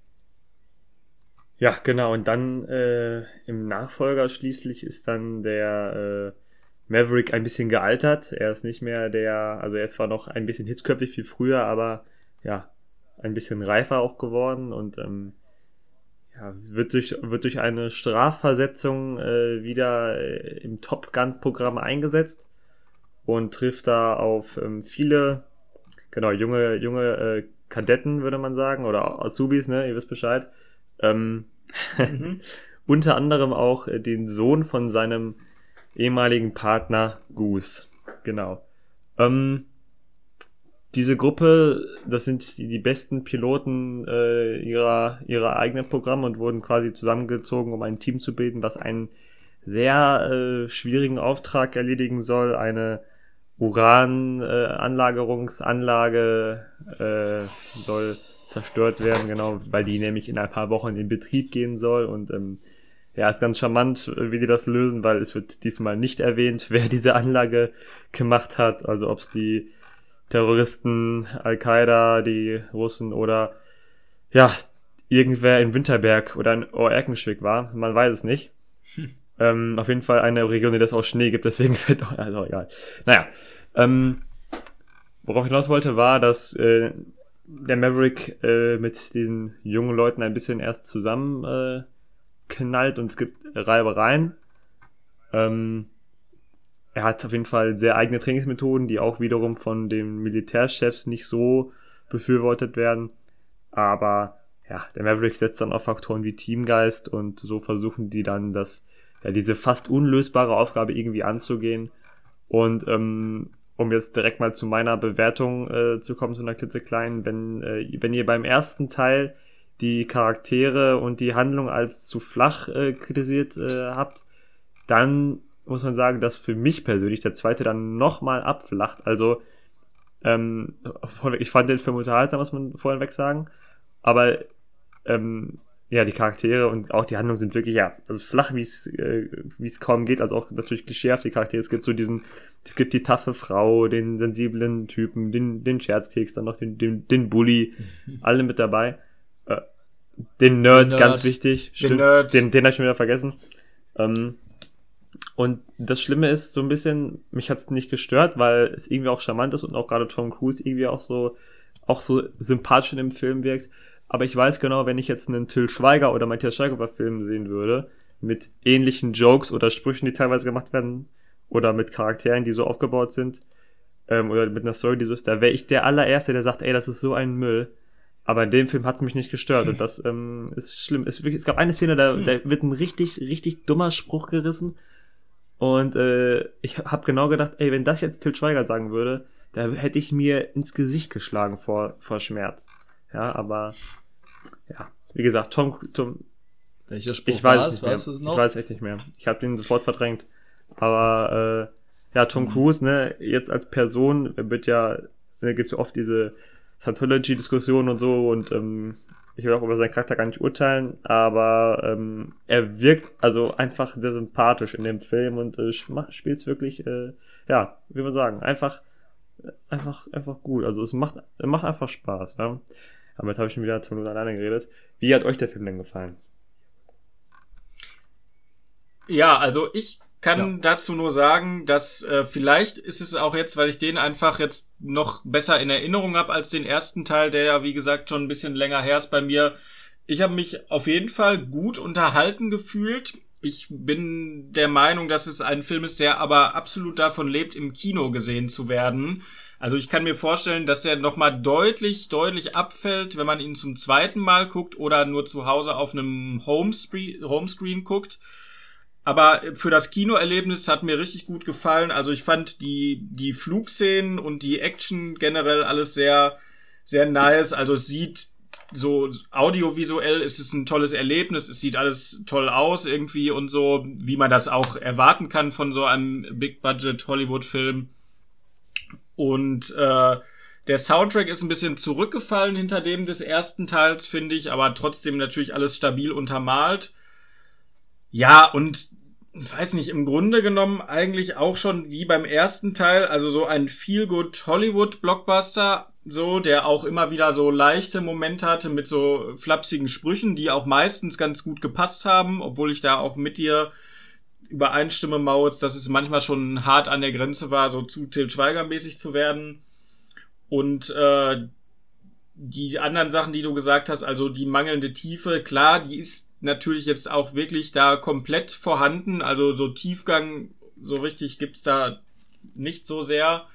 Ja, genau. Und dann äh, im Nachfolger schließlich ist dann der äh, Maverick ein bisschen gealtert. Er ist nicht mehr der, also er ist zwar noch ein bisschen hitzköpfig wie früher, aber ja, ein bisschen reifer auch geworden und ähm, ja, wird durch wird durch eine Strafversetzung äh, wieder äh, im Top Gun Programm eingesetzt und trifft da auf ähm, viele, genau, junge junge äh, Kadetten, würde man sagen, oder Azubis, ne, ihr wisst Bescheid. Ähm, Mhm. unter anderem auch äh, den Sohn von seinem ehemaligen Partner Goose. Genau. Ähm, diese Gruppe, das sind die, die besten Piloten äh, ihrer, ihrer eigenen Programme und wurden quasi zusammengezogen, um ein Team zu bilden, was einen sehr äh, schwierigen Auftrag erledigen soll. Eine Uran-Anlagerungsanlage äh, äh, soll zerstört werden, genau, weil die nämlich in ein paar Wochen in Betrieb gehen soll und ähm, ja, ist ganz charmant, wie die das lösen, weil es wird diesmal nicht erwähnt, wer diese Anlage gemacht hat, also ob es die Terroristen, Al-Qaida, die Russen oder ja, irgendwer in Winterberg oder in Oerkenschwick war, man weiß es nicht. Hm. Ähm, auf jeden Fall eine Region, in der es auch Schnee gibt, deswegen fällt auch, also egal. Naja, ähm, worauf ich hinaus wollte, war, dass äh, der Maverick äh, mit diesen jungen Leuten ein bisschen erst zusammen äh, knallt und es gibt Reibereien. Ähm, er hat auf jeden Fall sehr eigene Trainingsmethoden, die auch wiederum von den Militärchefs nicht so befürwortet werden. Aber ja, der Maverick setzt dann auf Faktoren wie Teamgeist und so versuchen die dann das, ja, diese fast unlösbare Aufgabe irgendwie anzugehen. Und ähm, um jetzt direkt mal zu meiner Bewertung äh, zu kommen, zu einer klitzekleinen, wenn, äh, wenn ihr beim ersten Teil die Charaktere und die Handlung als zu flach äh, kritisiert äh, habt, dann muss man sagen, dass für mich persönlich der zweite dann nochmal abflacht. Also ähm, ich fand den Film unterhaltsam, muss man vorhin sagen, aber ähm, ja, die Charaktere und auch die Handlung sind wirklich, ja, also flach, wie es äh, wie es kaum geht, also auch natürlich klischeehaft die Charaktere. Es gibt so diesen, es gibt die taffe Frau, den sensiblen Typen, den den Scherzkeks, dann noch den den, den Bully, mhm. alle mit dabei. Äh, den Nerd, Nerd, ganz wichtig. Den Stimmt, Nerd. Den, den habe ich schon wieder vergessen. Ähm, und das Schlimme ist so ein bisschen, mich hat's nicht gestört, weil es irgendwie auch charmant ist und auch gerade Tom Cruise irgendwie auch so auch so sympathisch in dem Film wirkt. Aber ich weiß genau, wenn ich jetzt einen Till Schweiger oder Matthias Schweighöfer Film sehen würde, mit ähnlichen Jokes oder Sprüchen, die teilweise gemacht werden, oder mit Charakteren, die so aufgebaut sind, ähm, oder mit einer Story, die so ist, da wäre ich der allererste, der sagt, ey, das ist so ein Müll. Aber in dem Film hat es mich nicht gestört. Hm. Und das ähm, ist schlimm. Es, wirklich, es gab eine Szene, da, hm. da wird ein richtig, richtig dummer Spruch gerissen. Und äh, ich habe genau gedacht, ey, wenn das jetzt Til Schweiger sagen würde, da hätte ich mir ins Gesicht geschlagen vor, vor Schmerz. Ja, aber ja, wie gesagt, Tom, Tom welcher Spruch ich weiß war es es? nicht Weißt du mehr. es noch? Ich weiß es echt nicht mehr. Ich habe den sofort verdrängt. Aber äh, ja, Tom mhm. Cruise, ne, jetzt als Person wird ja, da gibt es ja oft diese Scientology-Diskussionen und so und ähm, ich will auch über seinen Charakter gar nicht urteilen, aber ähm, er wirkt also einfach sehr sympathisch in dem Film und äh, spielt es wirklich, äh, ja, wie man sagen, einfach einfach einfach gut. Also es macht es macht einfach Spaß. Ja? Aber jetzt habe ich schon wieder zwei Minuten alleine geredet. Wie hat euch der Film denn gefallen? Ja, also ich kann Ja. dazu nur sagen, dass äh, vielleicht ist es auch jetzt, weil ich den einfach jetzt noch besser in Erinnerung habe als den ersten Teil, der ja wie gesagt schon ein bisschen länger her ist bei mir. Ich habe mich auf jeden Fall gut unterhalten gefühlt. Ich bin der Meinung, dass es ein Film ist, der aber absolut davon lebt, im Kino gesehen zu werden. Also ich kann mir vorstellen, dass der nochmal deutlich, deutlich abfällt, wenn man ihn zum zweiten Mal guckt oder nur zu Hause auf einem Homescreen, Homescreen guckt. Aber für das Kinoerlebnis hat mir richtig gut gefallen. Also ich fand die, die Flugszenen und die Action generell alles sehr, sehr nice. Also es sieht so audiovisuell, ist es ein tolles Erlebnis. Es sieht alles toll aus irgendwie und so, wie man das auch erwarten kann von so einem Big-Budget-Hollywood-Film. Und äh, der Soundtrack ist ein bisschen zurückgefallen hinter dem des ersten Teils, finde ich, aber trotzdem natürlich alles stabil untermalt. Ja, und ich weiß nicht, im Grunde genommen eigentlich auch schon wie beim ersten Teil, also so ein Feel-Good-Hollywood-Blockbuster, so, der auch immer wieder so leichte Momente hatte mit so flapsigen Sprüchen, die auch meistens ganz gut gepasst haben, obwohl ich da auch mit dir übereinstimme, Maurits, dass es manchmal schon hart an der Grenze war, so zu Til Schweiger-mäßig zu werden. Und äh, die anderen Sachen, die du gesagt hast, also die mangelnde Tiefe, klar, die ist natürlich jetzt auch wirklich da komplett vorhanden, also so Tiefgang, so richtig gibt's da nicht so sehr,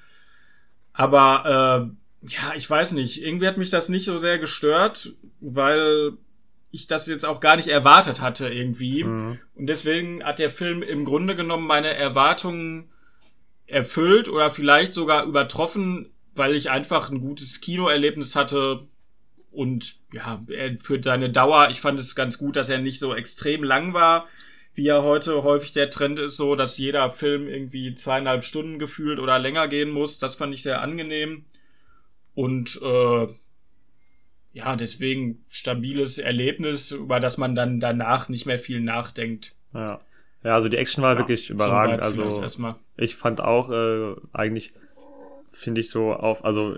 aber äh, ja, ich weiß nicht, irgendwie hat mich das nicht so sehr gestört, weil ich das jetzt auch gar nicht erwartet hatte irgendwie, mhm. und deswegen hat der Film im Grunde genommen meine Erwartungen erfüllt oder vielleicht sogar übertroffen, weil ich einfach ein gutes Kinoerlebnis hatte. Und ja, für seine Dauer, ich fand es ganz gut, dass er nicht so extrem lang war, wie ja heute häufig der Trend ist, so dass jeder Film irgendwie zweieinhalb Stunden gefühlt oder länger gehen muss. Das fand ich sehr angenehm. Und äh, ja, deswegen stabiles Erlebnis, über das man dann danach nicht mehr viel nachdenkt. Ja, ja, also die Action war ja, wirklich überragend. Also ich fand auch äh, eigentlich, finde ich so auf, also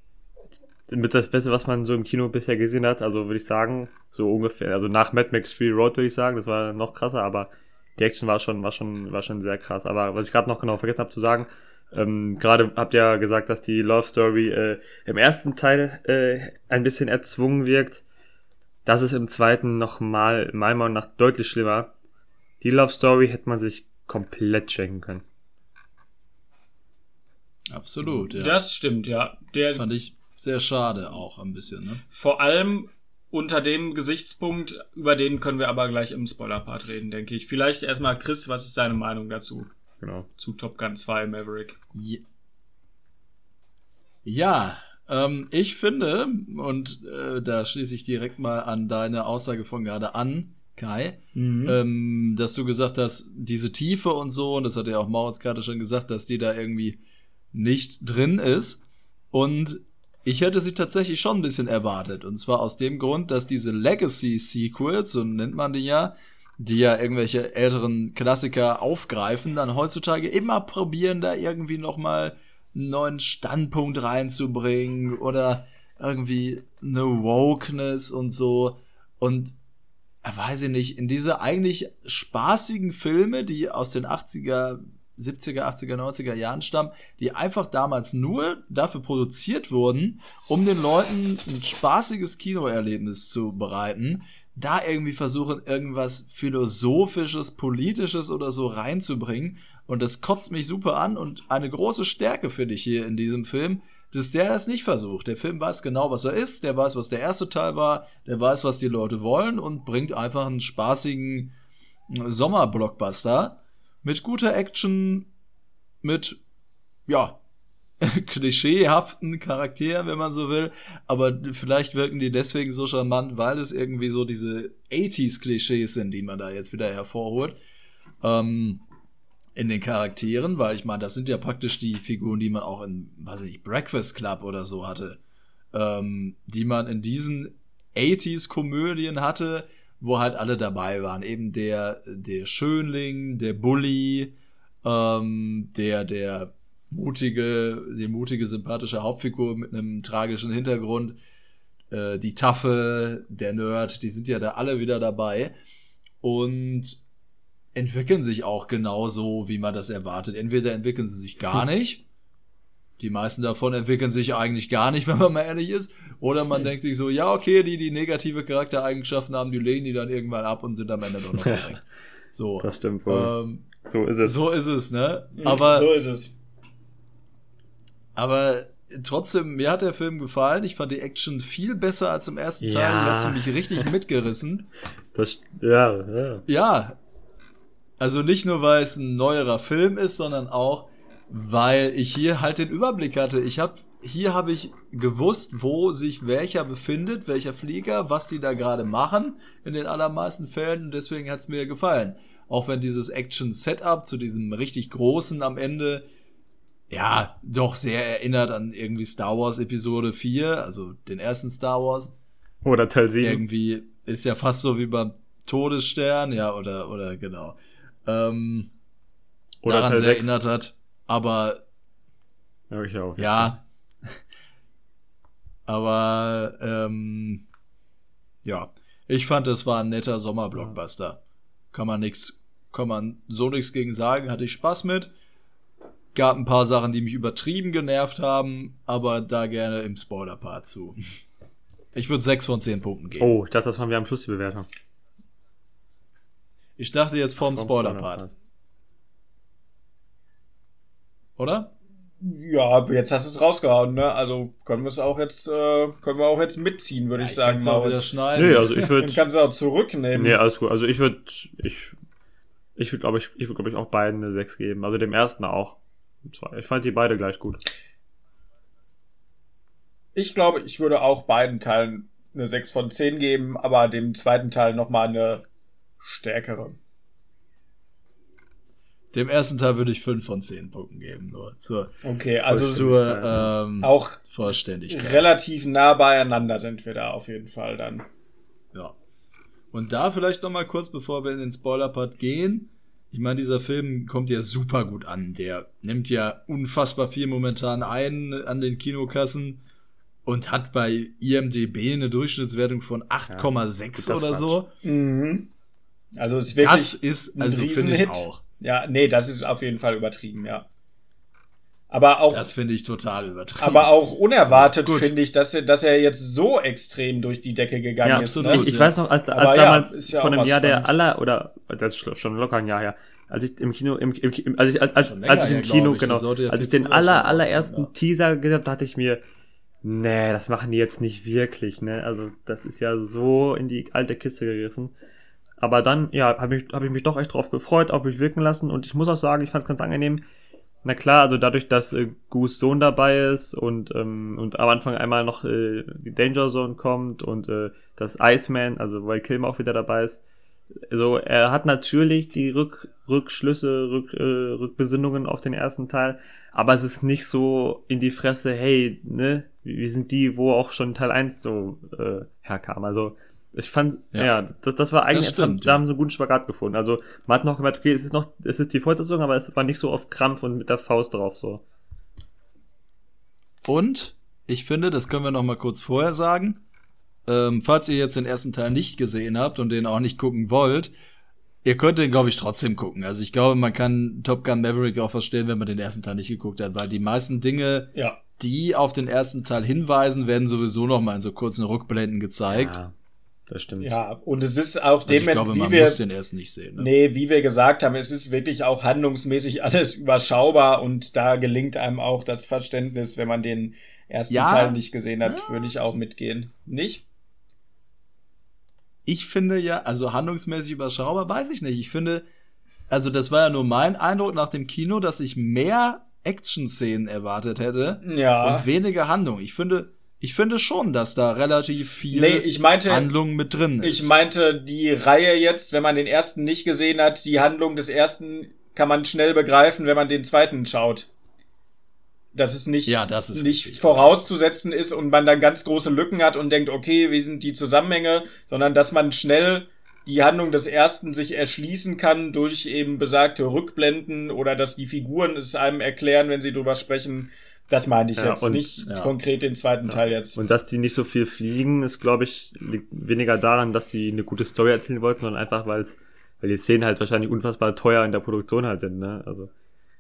mit das Beste, was man so im Kino bisher gesehen hat, also würde ich sagen, so ungefähr, also nach Mad Max Fury Road würde ich sagen, das war noch krasser, aber die Action war schon, war schon, war schon sehr krass. Aber was ich gerade noch genau vergessen habe zu sagen, ähm, gerade habt ihr ja gesagt, dass die Love Story äh, im ersten Teil äh, ein bisschen erzwungen wirkt. Das ist im zweiten nochmal, meiner Meinung nach, deutlich schlimmer. Die Love Story hätte man sich komplett schenken können. Absolut, ja. Das stimmt, ja. Der fand ich sehr schade auch ein bisschen, ne? Vor allem unter dem Gesichtspunkt, über den können wir aber gleich im Spoiler-Part reden, denke ich. Vielleicht erstmal Chris, was ist deine Meinung dazu? Genau. Zu Top Gun zwei Maverick. Ja, ja ähm, ich finde, und äh, da schließe ich direkt mal an deine Aussage von gerade an, Kai, mhm. ähm, dass du gesagt hast, diese Tiefe und so, und das hat ja auch Maurits gerade schon gesagt, dass die da irgendwie nicht drin ist. Und ich hätte sie tatsächlich schon ein bisschen erwartet. Und zwar aus dem Grund, dass diese Legacy-Sequels, so nennt man die ja, die ja irgendwelche älteren Klassiker aufgreifen, dann heutzutage immer probieren, da irgendwie nochmal einen neuen Standpunkt reinzubringen oder irgendwie eine Wokeness und so. Und weiß ich nicht, in diese eigentlich spaßigen Filme, die aus den achtziger, siebziger, achtziger, neunziger Jahren stammen, die einfach damals nur dafür produziert wurden, um den Leuten ein spaßiges Kinoerlebnis zu bereiten, da irgendwie versuchen, irgendwas Philosophisches, Politisches oder so reinzubringen. Und das kotzt mich super an. Und eine große Stärke finde ich hier in diesem Film, dass der das nicht versucht. Der Film weiß genau, was er ist. Der weiß, was der erste Teil war. Der weiß, was die Leute wollen. Und bringt einfach einen spaßigen Sommerblockbuster mit guter Action, mit, ja, klischeehaften Charakteren, wenn man so will, aber vielleicht wirken die deswegen so charmant, weil es irgendwie so diese achtziger-Klischees sind, die man da jetzt wieder hervorholt, ähm, in den Charakteren, weil ich meine, das sind ja praktisch die Figuren, die man auch in, weiß ich nicht, Breakfast Club oder so hatte, ähm, die man in diesen achtziger-Komödien hatte, wo halt alle dabei waren, eben der, der Schönling, der Bully, ähm, der, der mutige, die mutige, sympathische Hauptfigur mit einem tragischen Hintergrund, äh, die Taffe, der Nerd, die sind ja da alle wieder dabei und entwickeln sich auch genauso, wie man das erwartet. Entweder entwickeln sie sich gar nicht, die meisten davon entwickeln sich eigentlich gar nicht, wenn man mal ehrlich ist, oder man denkt sich so, ja okay, die, die negative Charaktereigenschaften haben, die legen die dann irgendwann ab und sind am Ende doch noch weg. So, das stimmt wohl. Ähm, so ist es. So ist es, ne? Aber so ist es. Aber trotzdem, mir hat der Film gefallen. Ich fand die Action viel besser als im ersten Teil. Ja. Die hat sie mich richtig mitgerissen. Das, ja, ja. Ja. Also nicht nur, weil es ein neuerer Film ist, sondern auch, weil ich hier halt den Überblick hatte. Ich hab, hier habe ich gewusst, wo sich welcher befindet, welcher Flieger, was die da gerade machen, in den allermeisten Fällen. Und deswegen hat es mir gefallen. Auch wenn dieses Action-Setup zu diesem richtig großen am Ende ja, doch sehr erinnert an irgendwie Star Wars Episode vier, also den ersten Star Wars. Oder Teil sieben. Irgendwie ist ja fast so wie beim Todesstern, ja, oder, oder genau. Ähm, oder daran Teil sehr sechs. erinnert hat. Aber, ja, ich auch, ja. Aber, ähm, ja. Ich fand, das war ein netter Sommerblockbuster. Kann man nix, kann man so nichts gegen sagen, hatte ich Spaß mit. Gab ein paar Sachen, die mich übertrieben genervt haben, aber da gerne im Spoiler-Part zu. Ich würde sechs von zehn Punkten geben. Oh, ich dachte, das machen wir am Schluss die Bewertung. Ich dachte jetzt vom, vom Spoiler-Part. Spoiler-Part. Oder? Ja, jetzt hast du es rausgehauen, ne? Also können wir es auch jetzt, äh, können wir auch jetzt mitziehen, würde Ja, ich ich sagen. kann's auch wieder schneiden. Nee, also ich würde. Dann kannst du auch zurücknehmen. Nee, alles gut. Also ich würde, ich, ich würde, glaube ich, ich würde, glaube ich, auch beiden eine sechs geben. Also dem ersten auch. Ich fand die beide gleich gut. Ich glaube, ich würde auch beiden Teilen eine sechs von zehn geben, aber dem zweiten Teil nochmal eine stärkere. Dem ersten Teil würde ich fünf von zehn Punkten geben, nur zur, Okay, also zur ähm, auch Vollständigkeit. relativ nah beieinander sind wir da auf jeden Fall dann. Ja. Und da vielleicht noch mal kurz, bevor wir in den Spoiler-Part gehen. Ich meine, dieser Film kommt ja super gut an. Der nimmt ja unfassbar viel momentan ein an den Kinokassen und hat bei I M D B eine Durchschnittswertung von acht Komma sechs ja, oder so. Mhm. Also es ist wirklich Das ist, ein also finde ich Riesenhit. auch. Ja, nee, das ist auf jeden Fall übertrieben, ja. Aber auch, Das finde ich total übertrieben. aber auch unerwartet Gut. finde ich, dass er, dass er jetzt so extrem durch die Decke gegangen Ja, ist. absolut. Ne? Ich, ich weiß noch, als, als Aber ja, damals ist ja von auch einem was Jahr der spannend. aller, oder, das ist schon locker ein Jahr her, als ich im Kino, im, im, im als ich, als, als, Schon als länger ich im her, Kino, glaub ich. genau, Das sollte ja als ich viel den früher aller, schon raus allerersten sein, ja. Teaser gesehen habe, dachte ich mir, nee, das machen die jetzt nicht wirklich, ne, also, das ist ja so in die alte Kiste gegriffen. Aber dann, ja, habe ich, hab ich mich doch echt drauf gefreut, auf mich wirken lassen und ich muss auch sagen, ich fand es ganz angenehm. Na klar, also dadurch, dass äh, Goose Sohn dabei ist und ähm, und am Anfang einmal noch äh, Danger Zone kommt und äh, das Iceman, also weil Kilmer auch wieder dabei ist. Also er hat natürlich die Rück, Rückschlüsse, Rück, äh, Rückbesinnungen auf den ersten Teil, aber es ist nicht so in die Fresse, hey, ne, wir sind die, wo auch schon Teil eins so äh, herkam. Also ich fand, ja, Ja. das, das war eigentlich, Das stimmt, da ja. haben sie einen guten Spagat gefunden. Also man hat noch gemerkt, okay, es ist noch, es ist die Fortsetzung, aber es war nicht so auf Krampf und mit der Faust drauf so. Und ich finde, das können wir noch mal kurz vorher sagen, ähm, falls ihr jetzt den ersten Teil nicht gesehen habt und den auch nicht gucken wollt, ihr könnt den, glaube ich, trotzdem gucken. Also ich glaube, man kann Top Gun Maverick auch verstehen, wenn man den ersten Teil nicht geguckt hat, weil die meisten Dinge, Ja. die auf den ersten Teil hinweisen, werden sowieso noch mal in so kurzen Rückblenden gezeigt. Ja. Das stimmt. Ja, und es ist auch Also dem, ich glaube, wie man wir, muss den ersten nicht sehen. Ne? nee, wie wir gesagt haben, es ist wirklich auch handlungsmäßig alles überschaubar und da gelingt einem auch das Verständnis, wenn man den ersten Ja. Teil nicht gesehen hat, Ja. würde ich auch mitgehen. Nicht? Ich finde ja, also handlungsmäßig überschaubar, weiß ich nicht. Ich finde, also das war ja nur mein Eindruck nach dem Kino, dass ich mehr Action-Szenen erwartet hätte Ja. und weniger Handlung. Ich finde, ich finde schon, dass da relativ viel Nee, ich meinte, Handlung mit drin ist. ich meinte die Reihe jetzt, wenn man den ersten nicht gesehen hat, die Handlung des ersten kann man schnell begreifen, wenn man den zweiten schaut. Dass es nicht, Ja, das ist nicht richtig. vorauszusetzen ist und man dann ganz große Lücken hat und denkt, okay, wie sind die Zusammenhänge, sondern dass man schnell die Handlung des ersten sich erschließen kann durch eben besagte Rückblenden oder dass die Figuren es einem erklären, wenn sie drüber sprechen. Das meine ich Ja, jetzt, und- nicht ja. konkret den zweiten Teil jetzt. Und dass die nicht so viel fliegen, ist, glaube ich, liegt weniger daran, dass die eine gute Story erzählen wollten, sondern einfach, weil es, weil die Szenen halt wahrscheinlich unfassbar teuer in der Produktion halt sind, ne? Also,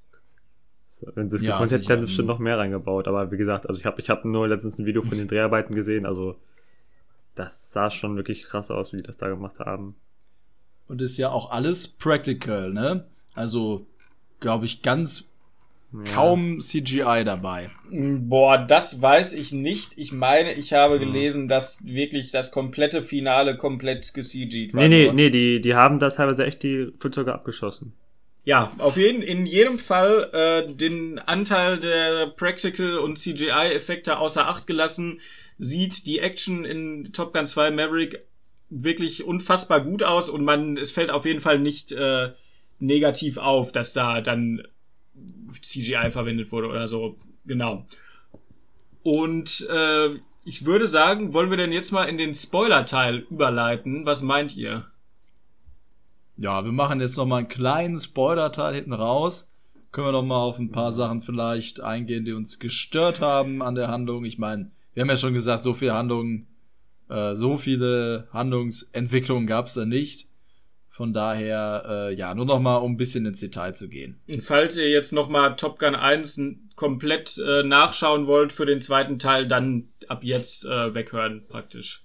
so, wenn sie es Ja, gekonnt hätten, sicher. hätten sie bestimmt noch mehr reingebaut. Aber wie gesagt, also ich habe ich hab nur letztens ein Video von den Dreharbeiten gesehen, also das sah schon wirklich krass aus, wie die das da gemacht haben. Und ist ja auch alles practical, ne? Also, glaube ich, ganz Ja. kaum C G I dabei. Boah, das weiß ich nicht. Ich meine, ich habe Hm. gelesen, dass wirklich das komplette Finale komplett ge-C G'd war. Nee, nee, nur. nee, die, die haben da teilweise echt die Flugzeuge abgeschossen. Ja, auf jeden, in jedem Fall äh, den Anteil der Practical und C G I-Effekte außer Acht gelassen, sieht die Action in Top Gun zwei Maverick wirklich unfassbar gut aus und man, es fällt auf jeden Fall nicht äh, negativ auf, dass da dann C G I verwendet wurde oder so. Genau. Und äh, ich würde sagen, wollen wir denn jetzt mal in den Spoiler-Teil überleiten? Was meint ihr? Ja, wir machen jetzt noch mal einen kleinen Spoiler-Teil hinten raus. Können wir noch mal auf ein paar Sachen vielleicht eingehen, die uns gestört haben an der Handlung. Ich meine, wir haben ja schon gesagt, so viel Handlungen, äh, so viele Handlungsentwicklungen gab es da nicht. Von daher, äh, ja, nur noch mal, um ein bisschen ins Detail zu gehen. Und falls ihr jetzt nochmal Top Gun eins n- komplett äh, nachschauen wollt für den zweiten Teil, dann ab jetzt äh, weghören praktisch.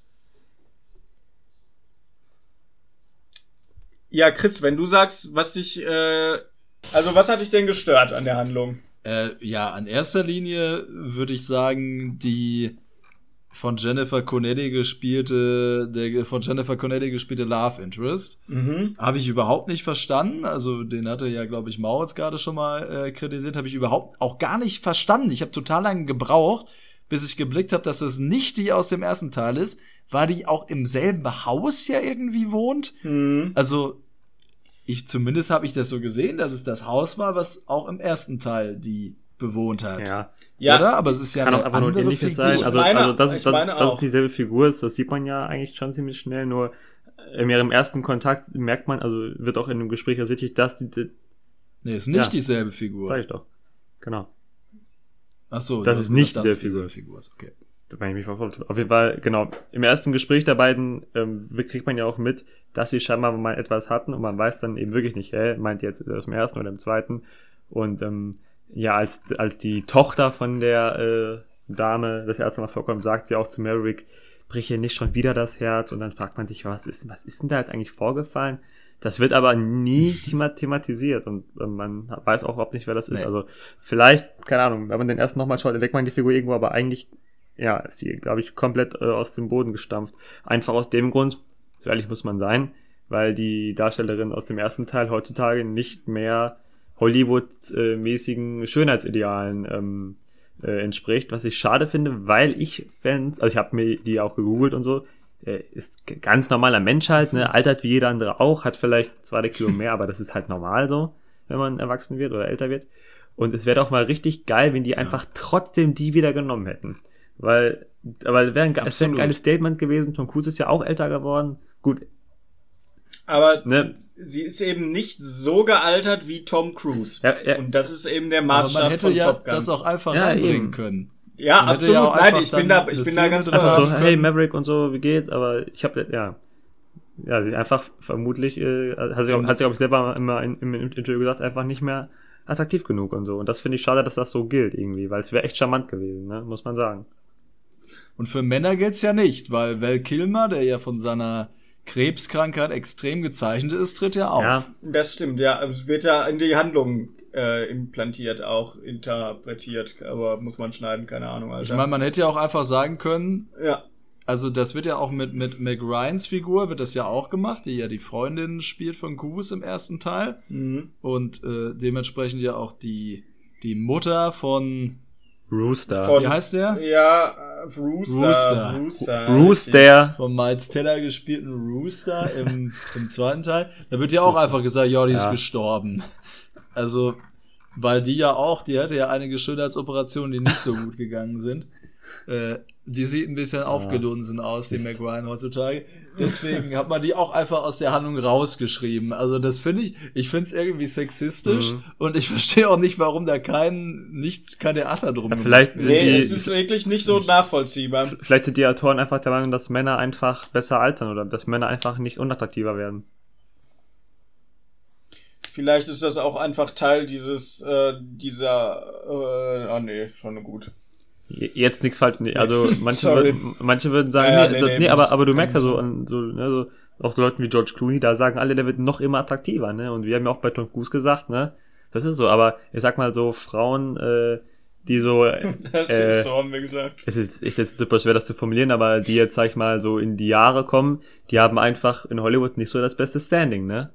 Ja, Chris, wenn du sagst, was dich, äh, also was hat dich denn gestört an der Handlung? Äh, ja, an erster Linie würde ich sagen, die von Jennifer Connelly gespielte, der von Jennifer Connelly gespielte Love Interest. Mhm. Habe ich überhaupt nicht verstanden. Also den hatte ja, glaube ich, Mauritz gerade schon mal äh, kritisiert. Habe ich überhaupt auch gar nicht verstanden. Ich habe total lange gebraucht, bis ich geblickt habe, dass das nicht die aus dem ersten Teil ist, weil die auch im selben Haus ja irgendwie wohnt. Mhm. Also ich zumindest habe ich das so gesehen, dass es das Haus war, was auch im ersten Teil die bewohnt hat. Ja, Ja, Oder? Aber es ist ja kann auch eine einfach nur ein andere ähnliches Figur. sein. Also, Ich meine- also dass, ich dass, meine dass auch. es dieselbe Figur ist, das sieht man ja eigentlich schon ziemlich schnell. Nur in ihrem ersten Kontakt merkt man, also wird auch in dem Gespräch ersichtlich, dass die, die Nee, ist nicht Ja. dieselbe Figur. sag ich doch. Genau. Ach so, Das du ist hast nicht gesagt, dass dieselbe es dieselbe Figur ist. Okay. Da bin ich mich verfolgt. Auf jeden Fall, genau. Im ersten Gespräch der beiden ähm, kriegt man ja auch mit, dass sie scheinbar mal etwas hatten und man weiß dann eben wirklich nicht, hä, meint ihr jetzt aus dem ersten oder im zweiten. Und ähm, ja, als, als die Tochter von der äh, Dame das erste Mal vorkommt, sagt sie auch zu Maverick, brich ihr nicht schon wieder das Herz. Und dann fragt man sich, was ist, was ist denn da jetzt eigentlich vorgefallen? Das wird aber nie thema thematisiert und äh, man weiß auch überhaupt nicht, wer das ist. Nee. Also vielleicht, keine Ahnung, wenn man den ersten nochmal schaut, entdeckt man die Figur irgendwo, aber eigentlich, ja, ist die, glaube ich, komplett äh, aus dem Boden gestampft. Einfach aus dem Grund, so ehrlich muss man sein, weil die Darstellerin aus dem ersten Teil heutzutage nicht mehr Hollywood-mäßigen Schönheitsidealen ähm, äh, entspricht, was ich schade finde, weil ich Fans, also ich habe mir die auch gegoogelt und so, äh, ist g- ganz normaler Mensch halt, ne, altert wie jeder andere auch, hat vielleicht zwei Kilo mehr, aber das ist halt normal so, wenn man erwachsen wird oder älter wird. Und es wäre doch mal richtig geil, wenn die einfach trotzdem die wieder genommen hätten. Weil, aber wär ein, ge- es wäre ein Absolut. geiles Statement gewesen. Tom Cruise ist ja auch älter geworden. Gut, Aber ne? sie ist eben nicht so gealtert wie Tom Cruise. Ja, ja. Und das ist eben der Aber Maßstab man hätte von ja Top Gun. das auch einfach Ja, reinbringen eben. können. ja, man hätte absolut. ja auch Nein, einfach ich bin dann da, ich eine bin da Szene ganz mit bei Einfach euch. so, hey Maverick und so, wie geht's? Aber ich habe ja, ja, sie einfach vermutlich, äh, hat sie, hat sie glaube ich selber immer in, im Interview gesagt, einfach nicht mehr attraktiv genug und so. Und das finde ich schade, dass das so gilt irgendwie, weil es wäre echt charmant gewesen, ne, muss man sagen. Und für Männer geht's ja nicht, weil Val Kilmer, der ja von seiner Krebskrankheit extrem gezeichnet ist, tritt ja auf. Ja. Das stimmt, ja. Es wird ja in die Handlung äh, implantiert, auch interpretiert. Aber muss man schneiden, keine Ahnung, Alter. Ich meine, man hätte ja auch einfach sagen können, ja. Also das wird ja auch mit, mit Meg Ryans Figur, wird das ja auch gemacht, die ja die Freundin spielt von Goose im ersten Teil. Mhm. Und äh, dementsprechend ja auch die, die Mutter von... Rooster. Von, Wie heißt der? Ja, äh, Rooster. Rooster. Rooster. Rooster. Von Miles Teller gespielten Rooster im, im zweiten Teil. Da wird ja auch einfach gesagt, ja, die ist Ja. gestorben. Also, weil die ja auch, die hatte ja einige Schönheitsoperationen, die nicht so gut gegangen sind. Äh, die sieht ein bisschen aufgedunsen aus, die Meg Ryan heutzutage. Deswegen hat man die auch einfach aus der Handlung rausgeschrieben. Also das finde ich, ich finde es irgendwie sexistisch Mhm. und ich verstehe auch nicht, warum da kein, nichts, kein Theater drum Ja, gemacht vielleicht wird. sind Nee, die, es ist wirklich nicht so nachvollziehbar. vielleicht sind die Autoren einfach der Meinung, dass Männer einfach besser altern oder dass Männer einfach nicht unattraktiver werden. Vielleicht ist das auch einfach Teil dieses, äh, dieser, äh, ah nee, schon gut. Jetzt nichts falsch, nee, also manche, Sorry. würden, manche würden sagen, Ja, ja, nee, nee, so, nee, nee, muss- aber, aber du kann merkst ja nicht so, sein. an, so, ne, so, auch so Leuten wie George Clooney, da sagen alle, der wird noch immer attraktiver, ne, und wir haben ja auch bei Tom Cruise gesagt, ne, das ist so, aber ich sag mal so, Frauen, äh, die so, Das äh, ist so, haben wir gesagt. es ist, ist jetzt super schwer, das zu formulieren, aber die jetzt, sag ich mal, so in die Jahre kommen, die haben einfach in Hollywood nicht so das beste Standing, ne?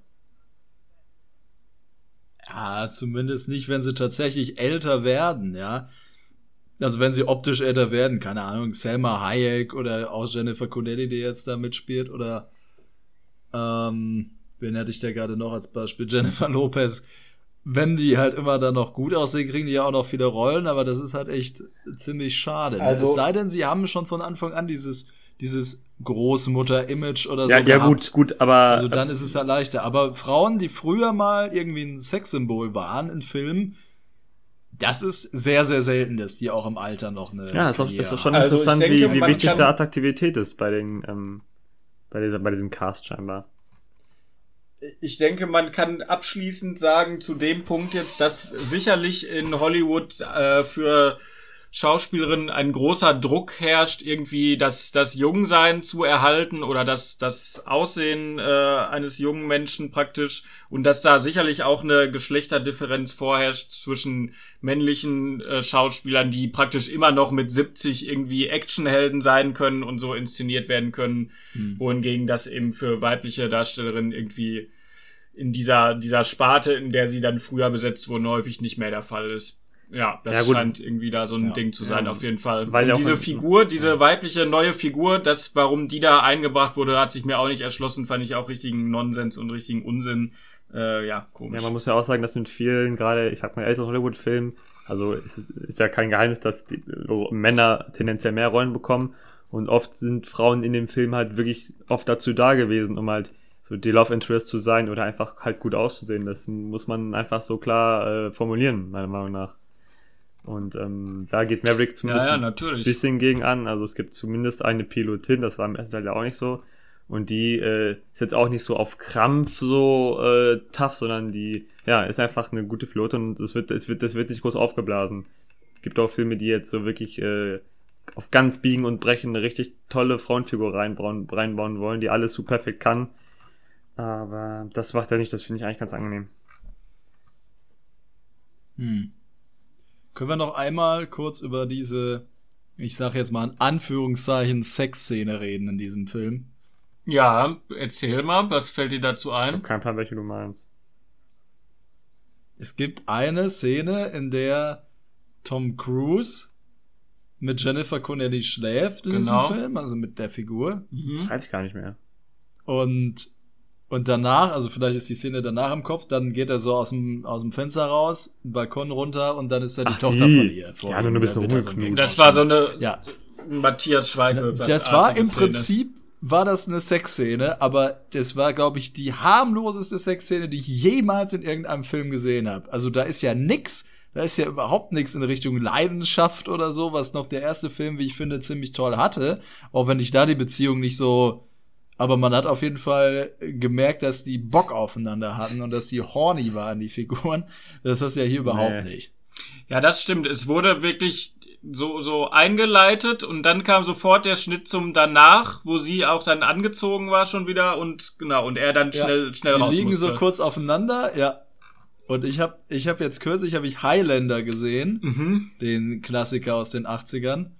Ja, zumindest nicht, wenn sie tatsächlich älter werden, ja. Also wenn sie optisch älter werden, keine Ahnung, Selma Hayek oder auch Jennifer Connelly, die jetzt da mitspielt, oder ähm, wen hätte ich da gerade noch als Beispiel? Jennifer Lopez. Wenn die halt immer dann noch gut aussehen, kriegen die ja auch noch viele Rollen, aber das ist halt echt ziemlich schade. Ne? Also- es sei denn, sie haben schon von Anfang an dieses, dieses Großmutter-Image oder so Ja, ja, gehabt. gut, gut, aber, Also dann ist es halt leichter. Aber Frauen, die früher mal irgendwie ein Sexsymbol waren in Filmen, das ist sehr, sehr selten, dass die auch im Alter noch eine ja, ist doch, Karriere ist doch schon Also ich interessant, denke, wie, wie man wichtig kann- da Attraktivität ist bei den, ähm, bei dieser, bei diesem Cast scheinbar. Ich denke, man kann abschließend sagen zu dem Punkt jetzt, dass sicherlich in Hollywood äh, für Schauspielerinnen ein großer Druck herrscht, irgendwie das, das Jungsein zu erhalten oder das, das Aussehen äh, eines jungen Menschen praktisch und dass da sicherlich auch eine Geschlechterdifferenz vorherrscht zwischen männlichen äh, Schauspielern, die praktisch immer noch mit siebzig irgendwie Actionhelden sein können und so inszeniert werden können, Hm. wohingegen das eben für weibliche Darstellerinnen irgendwie in dieser, dieser Sparte, in der sie dann früher besetzt wurden, häufig nicht mehr der Fall ist. Ja, das Ja, gut. scheint irgendwie da so ein Ja. Ding zu sein, Ja. auf jeden Fall. Weil Und ja auch diese ein- Figur, diese weibliche neue Figur, das, warum die da eingebracht wurde, hat sich mir auch nicht erschlossen, fand ich auch richtigen Nonsens und richtigen Unsinn. Äh, ja, komisch. Ja, man muss ja auch sagen, dass mit vielen, gerade, ich sag mal, älteren Hollywood-Filmen, also es ist, ist ja kein Geheimnis, dass die so Männer tendenziell mehr Rollen bekommen und oft sind Frauen in dem Film halt wirklich oft dazu da gewesen, um halt so die Love Interest zu sein oder einfach halt gut auszusehen. Das muss man einfach so klar äh, formulieren, meiner Meinung nach. Und ähm, da geht Maverick zumindest ja, ja, ein natürlich. bisschen gegen an. Also es gibt zumindest eine Pilotin, das war im ersten Teil ja auch nicht so. Und die äh, ist jetzt auch nicht so auf Krampf so äh, tough, sondern die, ja, ist einfach eine gute Pilotin und es wird, es wird, das wird nicht groß aufgeblasen. Es gibt auch Filme, die jetzt so wirklich äh, auf ganz Biegen und Brechen eine richtig tolle Frauenfigur reinbauen, reinbauen wollen, die alles so perfekt kann. Aber das macht er nicht, das finde ich eigentlich ganz angenehm. Hm. Können wir noch einmal kurz über diese, ich sag jetzt mal in Anführungszeichen, Sexszene reden in diesem Film? Ja, erzähl mal, was fällt dir dazu Ich ein? habe keinen Plan, welche du meinst. Es gibt eine Szene, in der Tom Cruise mit Jennifer Connelly schläft in Genau. diesem Film, also mit der Figur. Mhm. Weiß ich gar nicht mehr. Und, und danach, also vielleicht ist die Szene danach im Kopf, dann geht er so aus dem, aus dem Fenster raus, den Balkon runter und dann ist da die Ach, Tochter die. von ihr. Die haben nur ein bisschen rumgeknutscht. Das war so eine Ja. Matthias Schweighöfer. Das war im Prinzip, war das eine Sexszene, aber das war, glaube ich, die harmloseste Sexszene, die ich jemals in irgendeinem Film gesehen habe. Also da ist ja nix, da ist ja überhaupt nichts in Richtung Leidenschaft oder so, was noch der erste Film, wie ich finde, ziemlich toll hatte. Auch wenn ich da die Beziehung nicht so, aber man hat auf jeden Fall gemerkt, dass die Bock aufeinander hatten und dass die horny waren, die Figuren. Das ist ja hier überhaupt Nee. nicht. Ja, das stimmt. Es wurde wirklich so, so eingeleitet und dann kam sofort der Schnitt zum danach, wo sie auch dann angezogen war schon wieder und genau, und er dann schnell, ja, schnell die raus liegen musste. so kurz aufeinander, ja. Und ich habe ich hab jetzt kürzlich hab ich Highlander gesehen, Mhm. den Klassiker aus den achtzigern.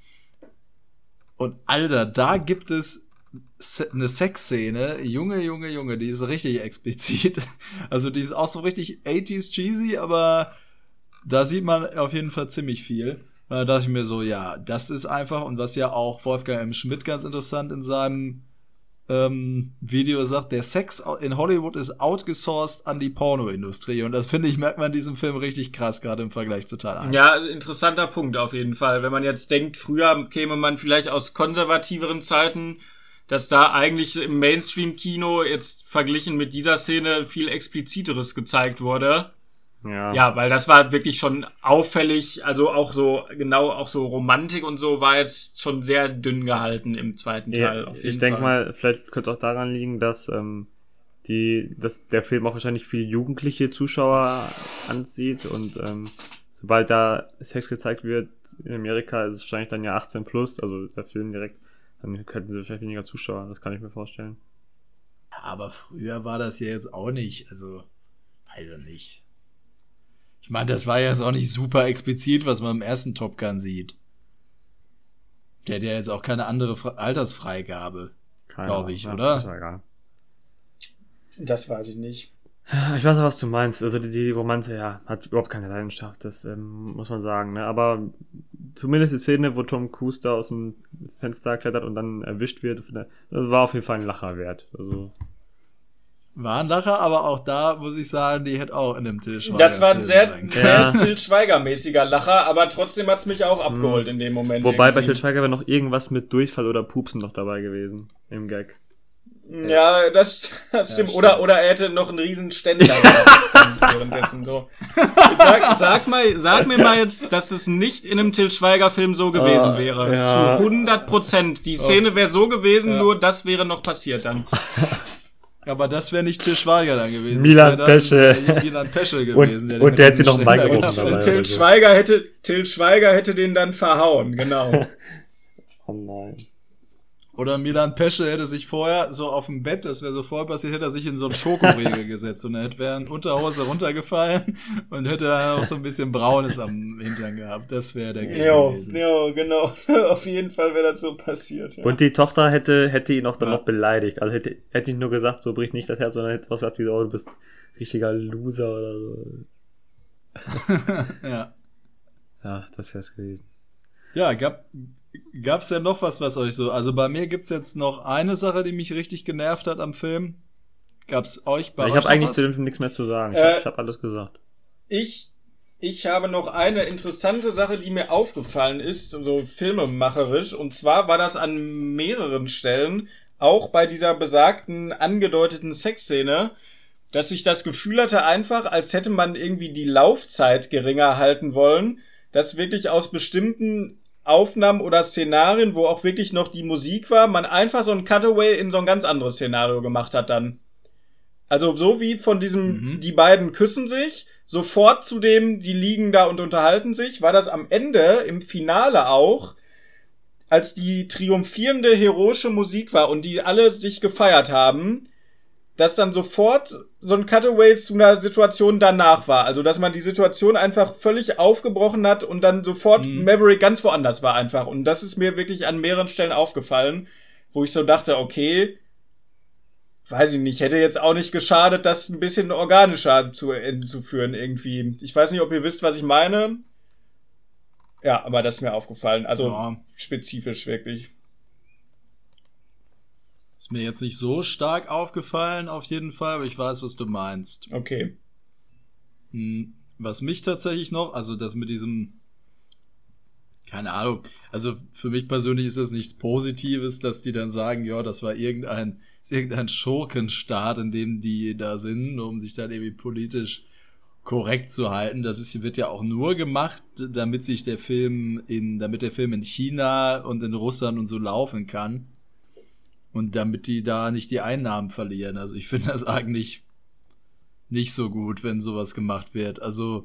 Und Alter, da gibt es se- eine Sexszene, Junge, Junge, Junge, die ist richtig explizit. Also die ist auch so richtig achtziger cheesy, aber da sieht man auf jeden Fall ziemlich viel. Und da dachte ich mir so, ja, das ist einfach, und was ja auch Wolfgang M. Schmidt ganz interessant in seinem ähm, Video sagt, der Sex in Hollywood ist outgesourced an die Pornoindustrie. Und das finde ich, merkt man in diesem Film richtig krass, gerade im Vergleich zu Teil eins. Ja, interessanter Punkt auf jeden Fall. Wenn man jetzt denkt, früher käme man vielleicht aus konservativeren Zeiten, dass da eigentlich im Mainstream-Kino jetzt verglichen mit dieser Szene viel Expliziteres gezeigt wurde. Ja. Ja, weil das war wirklich schon auffällig, also auch so, genau, auch so Romantik und so war jetzt schon sehr dünn gehalten im zweiten Teil. Ja, auf jeden ich denke Fall. mal, vielleicht könnte es auch daran liegen, dass ähm, die, dass der Film auch wahrscheinlich viele jugendliche Zuschauer anzieht und ähm, sobald da Sex gezeigt wird in Amerika, ist es wahrscheinlich dann ja achtzehn plus, also der Film direkt, dann könnten sie vielleicht weniger Zuschauer, das kann ich mir vorstellen. Aber früher war das ja jetzt auch nicht, also, weiß ich nicht. Ich meine, das war ja jetzt auch nicht super explizit, was man im ersten Top Gun sieht. Der hat ja jetzt auch keine andere Fre- Altersfreigabe, glaube ich, ja, oder? Ist ja egal. Das weiß ich nicht. Ich weiß auch, was du meinst. Also die, die Romanze, ja, hat überhaupt keine Leidenschaft, das ähm, muss man sagen. Ne? Aber zumindest die Szene, wo Tom Cruise da aus dem Fenster klettert und dann erwischt wird, das war auf jeden Fall ein Lacher wert. Also War ein Lacher, aber auch da muss ich sagen, die hätte auch in dem Tisch. Das war ein sehr, sein sehr Ja. Til Schweiger-mäßiger Lacher, aber trotzdem hat's mich auch abgeholt Mhm. in dem Moment. wobei bei irgendwie. Til Schweiger wäre noch irgendwas mit Durchfall oder Pupsen noch dabei gewesen im Gag. Ja, das, das stimmt. stimmt. Oder, oder er hätte noch einen riesen Ständer gehabt währenddessen so. Sag, sag, mal, sag mir mal jetzt, dass es nicht in einem Til Schweiger-Film so gewesen Ah, wäre. ja. Zu hundert Prozent. Die Szene wäre so gewesen, Ja. nur das wäre noch passiert dann. Aber das wäre nicht Til Schweiger dann gewesen. Milan Das wär Pesce. dann, äh, Milan Pesce gewesen. Und- den und der hätte sie riesen noch einen Ständer Bein gehabt gebrochen Und hätte. dabei. Til so. Schweiger hätte, Til Schweiger hätte den dann verhauen, genau. Oh nein. Oder Milan Pesce hätte sich vorher so auf dem Bett, das wäre so vorher passiert, hätte er sich in so einen Schokoriegel gesetzt und er hätte wäre in Unterhose runtergefallen und hätte dann auch so ein bisschen Braunes am Hintern gehabt. Das wäre der Gag Ja, gewesen. ja, genau. Auf jeden Fall wäre das so passiert. Ja. Und die Tochter hätte, hätte ihn auch dann Ja. noch beleidigt. Also hätte, hätte ihn nur gesagt, so bricht nicht das Herz, sondern hätte was gesagt wie so, oh, du bist richtiger Loser oder so. Ja. Ja, das wär's gewesen. Ja, gab gab's denn noch was, was euch so, also bei mir gibt's jetzt noch eine Sache, die mich richtig genervt hat am Film. Gab's euch bei ich euch habe noch eigentlich was? zu dem Film nichts mehr zu sagen. Ich Äh, habe ich hab alles gesagt. Ich, ich habe noch eine interessante Sache, die mir aufgefallen ist, so filmemacherisch. Und zwar war das an mehreren Stellen, auch bei dieser besagten angedeuteten Sexszene, dass ich das Gefühl hatte, einfach, als hätte man irgendwie die Laufzeit geringer halten wollen, dass wirklich aus bestimmten Aufnahmen oder Szenarien, wo auch wirklich noch die Musik war, man einfach so ein Cutaway in so ein ganz anderes Szenario gemacht hat dann. Also so wie von diesem, Mhm. die beiden küssen sich, sofort zu dem, die liegen da und unterhalten sich, war das am Ende, im Finale auch, als die triumphierende heroische Musik war und die alle sich gefeiert haben, dass dann sofort so ein Cutaway zu einer Situation danach war. Also, dass man die Situation einfach völlig aufgebrochen hat und dann sofort Mhm. Maverick ganz woanders war einfach. Und das ist mir wirklich an mehreren Stellen aufgefallen, wo ich so dachte, okay, weiß ich nicht, hätte jetzt auch nicht geschadet, das ein bisschen organischer zu Ende zu führen irgendwie. Ich weiß nicht, ob ihr wisst, was ich meine. Ja, aber das ist mir aufgefallen. Also Ja. spezifisch wirklich. Ist mir jetzt nicht so stark aufgefallen, auf jeden Fall, aber ich weiß, was du meinst. Okay. Hm, Was mich tatsächlich noch, also das mit diesem, keine Ahnung, also für mich persönlich ist das nichts Positives, dass die dann sagen, ja, das war irgendein, ist irgendein Schurkenstaat, in dem die da sind, nur um sich dann irgendwie politisch korrekt zu halten. Das ist, wird ja auch nur gemacht, damit sich der Film in, damit der Film in China und in Russland und so laufen kann. Und damit die da nicht die Einnahmen verlieren. Also ich finde das eigentlich nicht so gut, wenn sowas gemacht wird. Also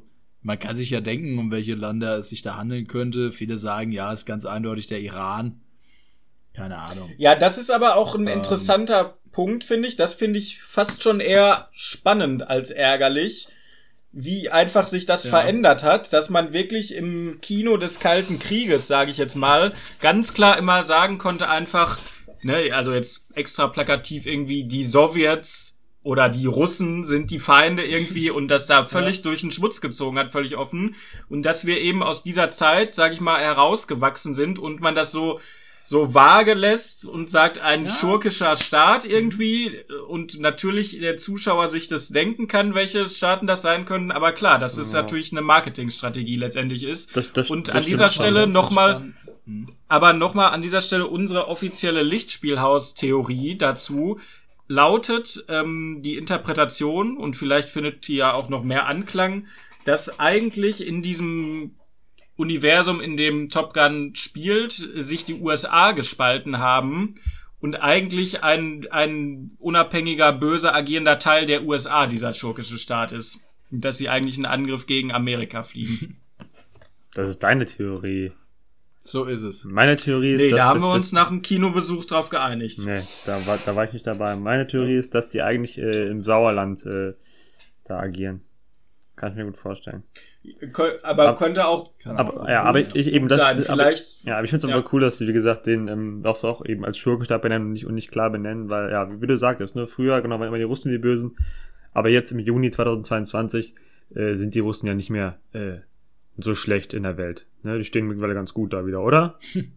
Man kann sich ja denken, um welche Länder es sich da handeln könnte. Viele sagen, ja, ist ganz eindeutig der Iran. Keine Ahnung. Ja, das ist aber auch ein Ähm. interessanter Punkt, finde ich. Das finde ich fast schon eher spannend als ärgerlich, wie einfach sich das Ja. verändert hat, dass man wirklich im Kino des Kalten Krieges, sage ich jetzt mal, ganz klar immer sagen konnte einfach, ne, also jetzt extra plakativ irgendwie, die Sowjets oder die Russen sind die Feinde irgendwie und das da völlig ja. durch den Schmutz gezogen hat, völlig offen. Und dass wir eben aus dieser Zeit, sage ich mal, herausgewachsen sind und man das so so vage lässt und sagt, ein ja. schurkischer Staat irgendwie und natürlich der Zuschauer sich das denken kann, welche Staaten das sein können, aber klar, dass es ja. natürlich eine Marketingstrategie letztendlich ist. Das, das, und das an dieser Stelle nochmal, aber nochmal an dieser Stelle unsere offizielle Lichtspielhaus-Theorie dazu lautet ähm, die Interpretation, und vielleicht findet die ja auch noch mehr Anklang, dass eigentlich in diesem Universum, in dem Top Gun spielt, sich die U S A gespalten haben und eigentlich ein, ein unabhängiger, böser agierender Teil der U S A dieser schurkische Staat ist. Und dass sie eigentlich einen Angriff gegen Amerika fliegen. Das ist deine Theorie. So ist es. Meine Theorie ist, nee, dass... da haben das, wir uns das, nach dem Kinobesuch drauf geeinigt. Nee, da war, da war ich nicht dabei. Meine Theorie ist, dass die eigentlich äh, im Sauerland äh, da agieren. Kann ich mir gut vorstellen. Aber Ab, könnte auch... Aber, ja, aber ich, ich eben das... Sein, vielleicht, aber, ja, aber ich finde es ja. aber cool, dass die, wie gesagt, den ähm, darfst du auch eben als Schurkenstaat benennen und nicht, und nicht klar benennen, weil, ja, wie, wie du sagtest, ne, früher, genau, waren immer die Russen die Bösen, aber jetzt im Juni zweitausendzweiundzwanzig äh, sind die Russen ja nicht mehr äh, so schlecht in der Welt. Ne? Die stehen mittlerweile ganz gut da wieder, oder?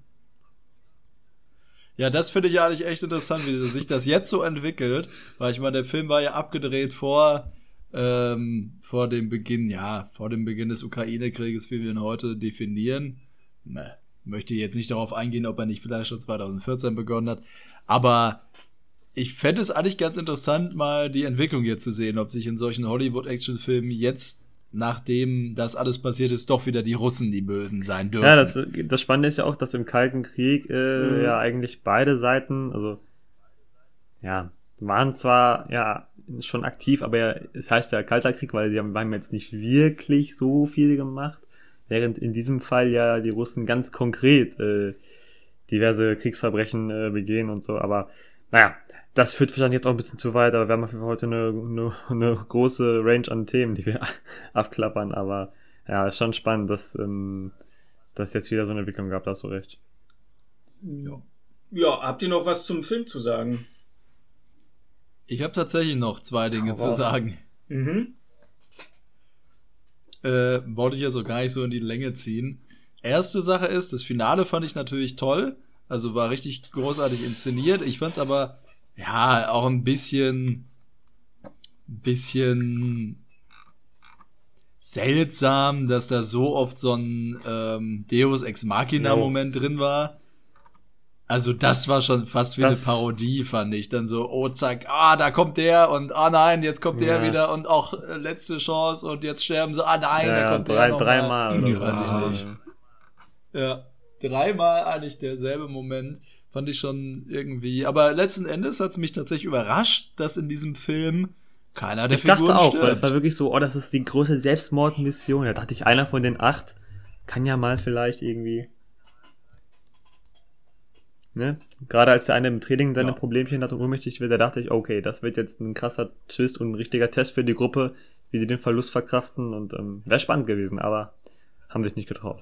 Ja, das finde ich eigentlich echt interessant, wie sich das jetzt so entwickelt, weil ich meine, der Film war ja abgedreht vor... Ähm, vor dem Beginn, ja, vor dem Beginn des Ukraine-Krieges, wie wir ihn heute definieren. Ne, möchte jetzt nicht darauf eingehen, ob er nicht vielleicht schon zweitausendvierzehn begonnen hat, aber ich fände es eigentlich ganz interessant, mal die Entwicklung hier zu sehen, ob sich in solchen Hollywood-Action-Filmen jetzt, nachdem das alles passiert ist, doch wieder die Russen die Bösen sein dürfen. Ja, das, das Spannende ist ja auch, dass im Kalten Krieg äh, mhm. ja eigentlich beide Seiten, also ja, waren zwar ja schon aktiv, aber es heißt ja Kalter Krieg, weil sie haben, haben jetzt nicht wirklich so viel gemacht, während in diesem Fall ja die Russen ganz konkret äh, diverse Kriegsverbrechen äh, begehen und so, aber naja, das führt wahrscheinlich jetzt auch ein bisschen zu weit, aber wir haben auf jeden Fall heute eine, eine, eine große Range an Themen, die wir abklappern, aber ja, ist schon spannend, dass ähm, dass jetzt wieder so eine Entwicklung gab, da hast du recht. Ja. Ja, habt ihr noch was zum Film zu sagen? Ich habe tatsächlich noch zwei Dinge oh, zu sagen. Mhm. Äh, wollte ich ja so gar nicht so in die Länge ziehen. Erste Sache ist, das Finale fand ich natürlich toll. Also war richtig großartig inszeniert. Ich fand's aber, ja, auch ein bisschen, bisschen seltsam, dass da so oft so ein ähm, Deus Ex Machina-Moment drin war. Also das war schon fast wie das, eine Parodie, fand ich. Dann so, oh zack, ah, da kommt der und ah nein, jetzt kommt ja. der wieder und auch äh, letzte Chance und jetzt sterben sie, ah nein, ja, da kommt drei, der noch dreimal. Nee, weiß ich nicht. Ja, dreimal eigentlich derselbe Moment. Fand ich schon irgendwie, aber letzten Endes hat es mich tatsächlich überrascht, dass in diesem Film keiner der ich Figuren dachte auch, stirbt. Weil es war wirklich so, oh, das ist die große Selbstmordmission. Da dachte ich, einer von den acht kann ja mal vielleicht irgendwie... Ne? Gerade als der eine im Training seine ja. Problemchen hat und ohnmächtig wird, da dachte ich, okay, das wird jetzt ein krasser Twist und ein richtiger Test für die Gruppe, wie sie den Verlust verkraften und ähm, wäre spannend gewesen, aber haben sich nicht getraut.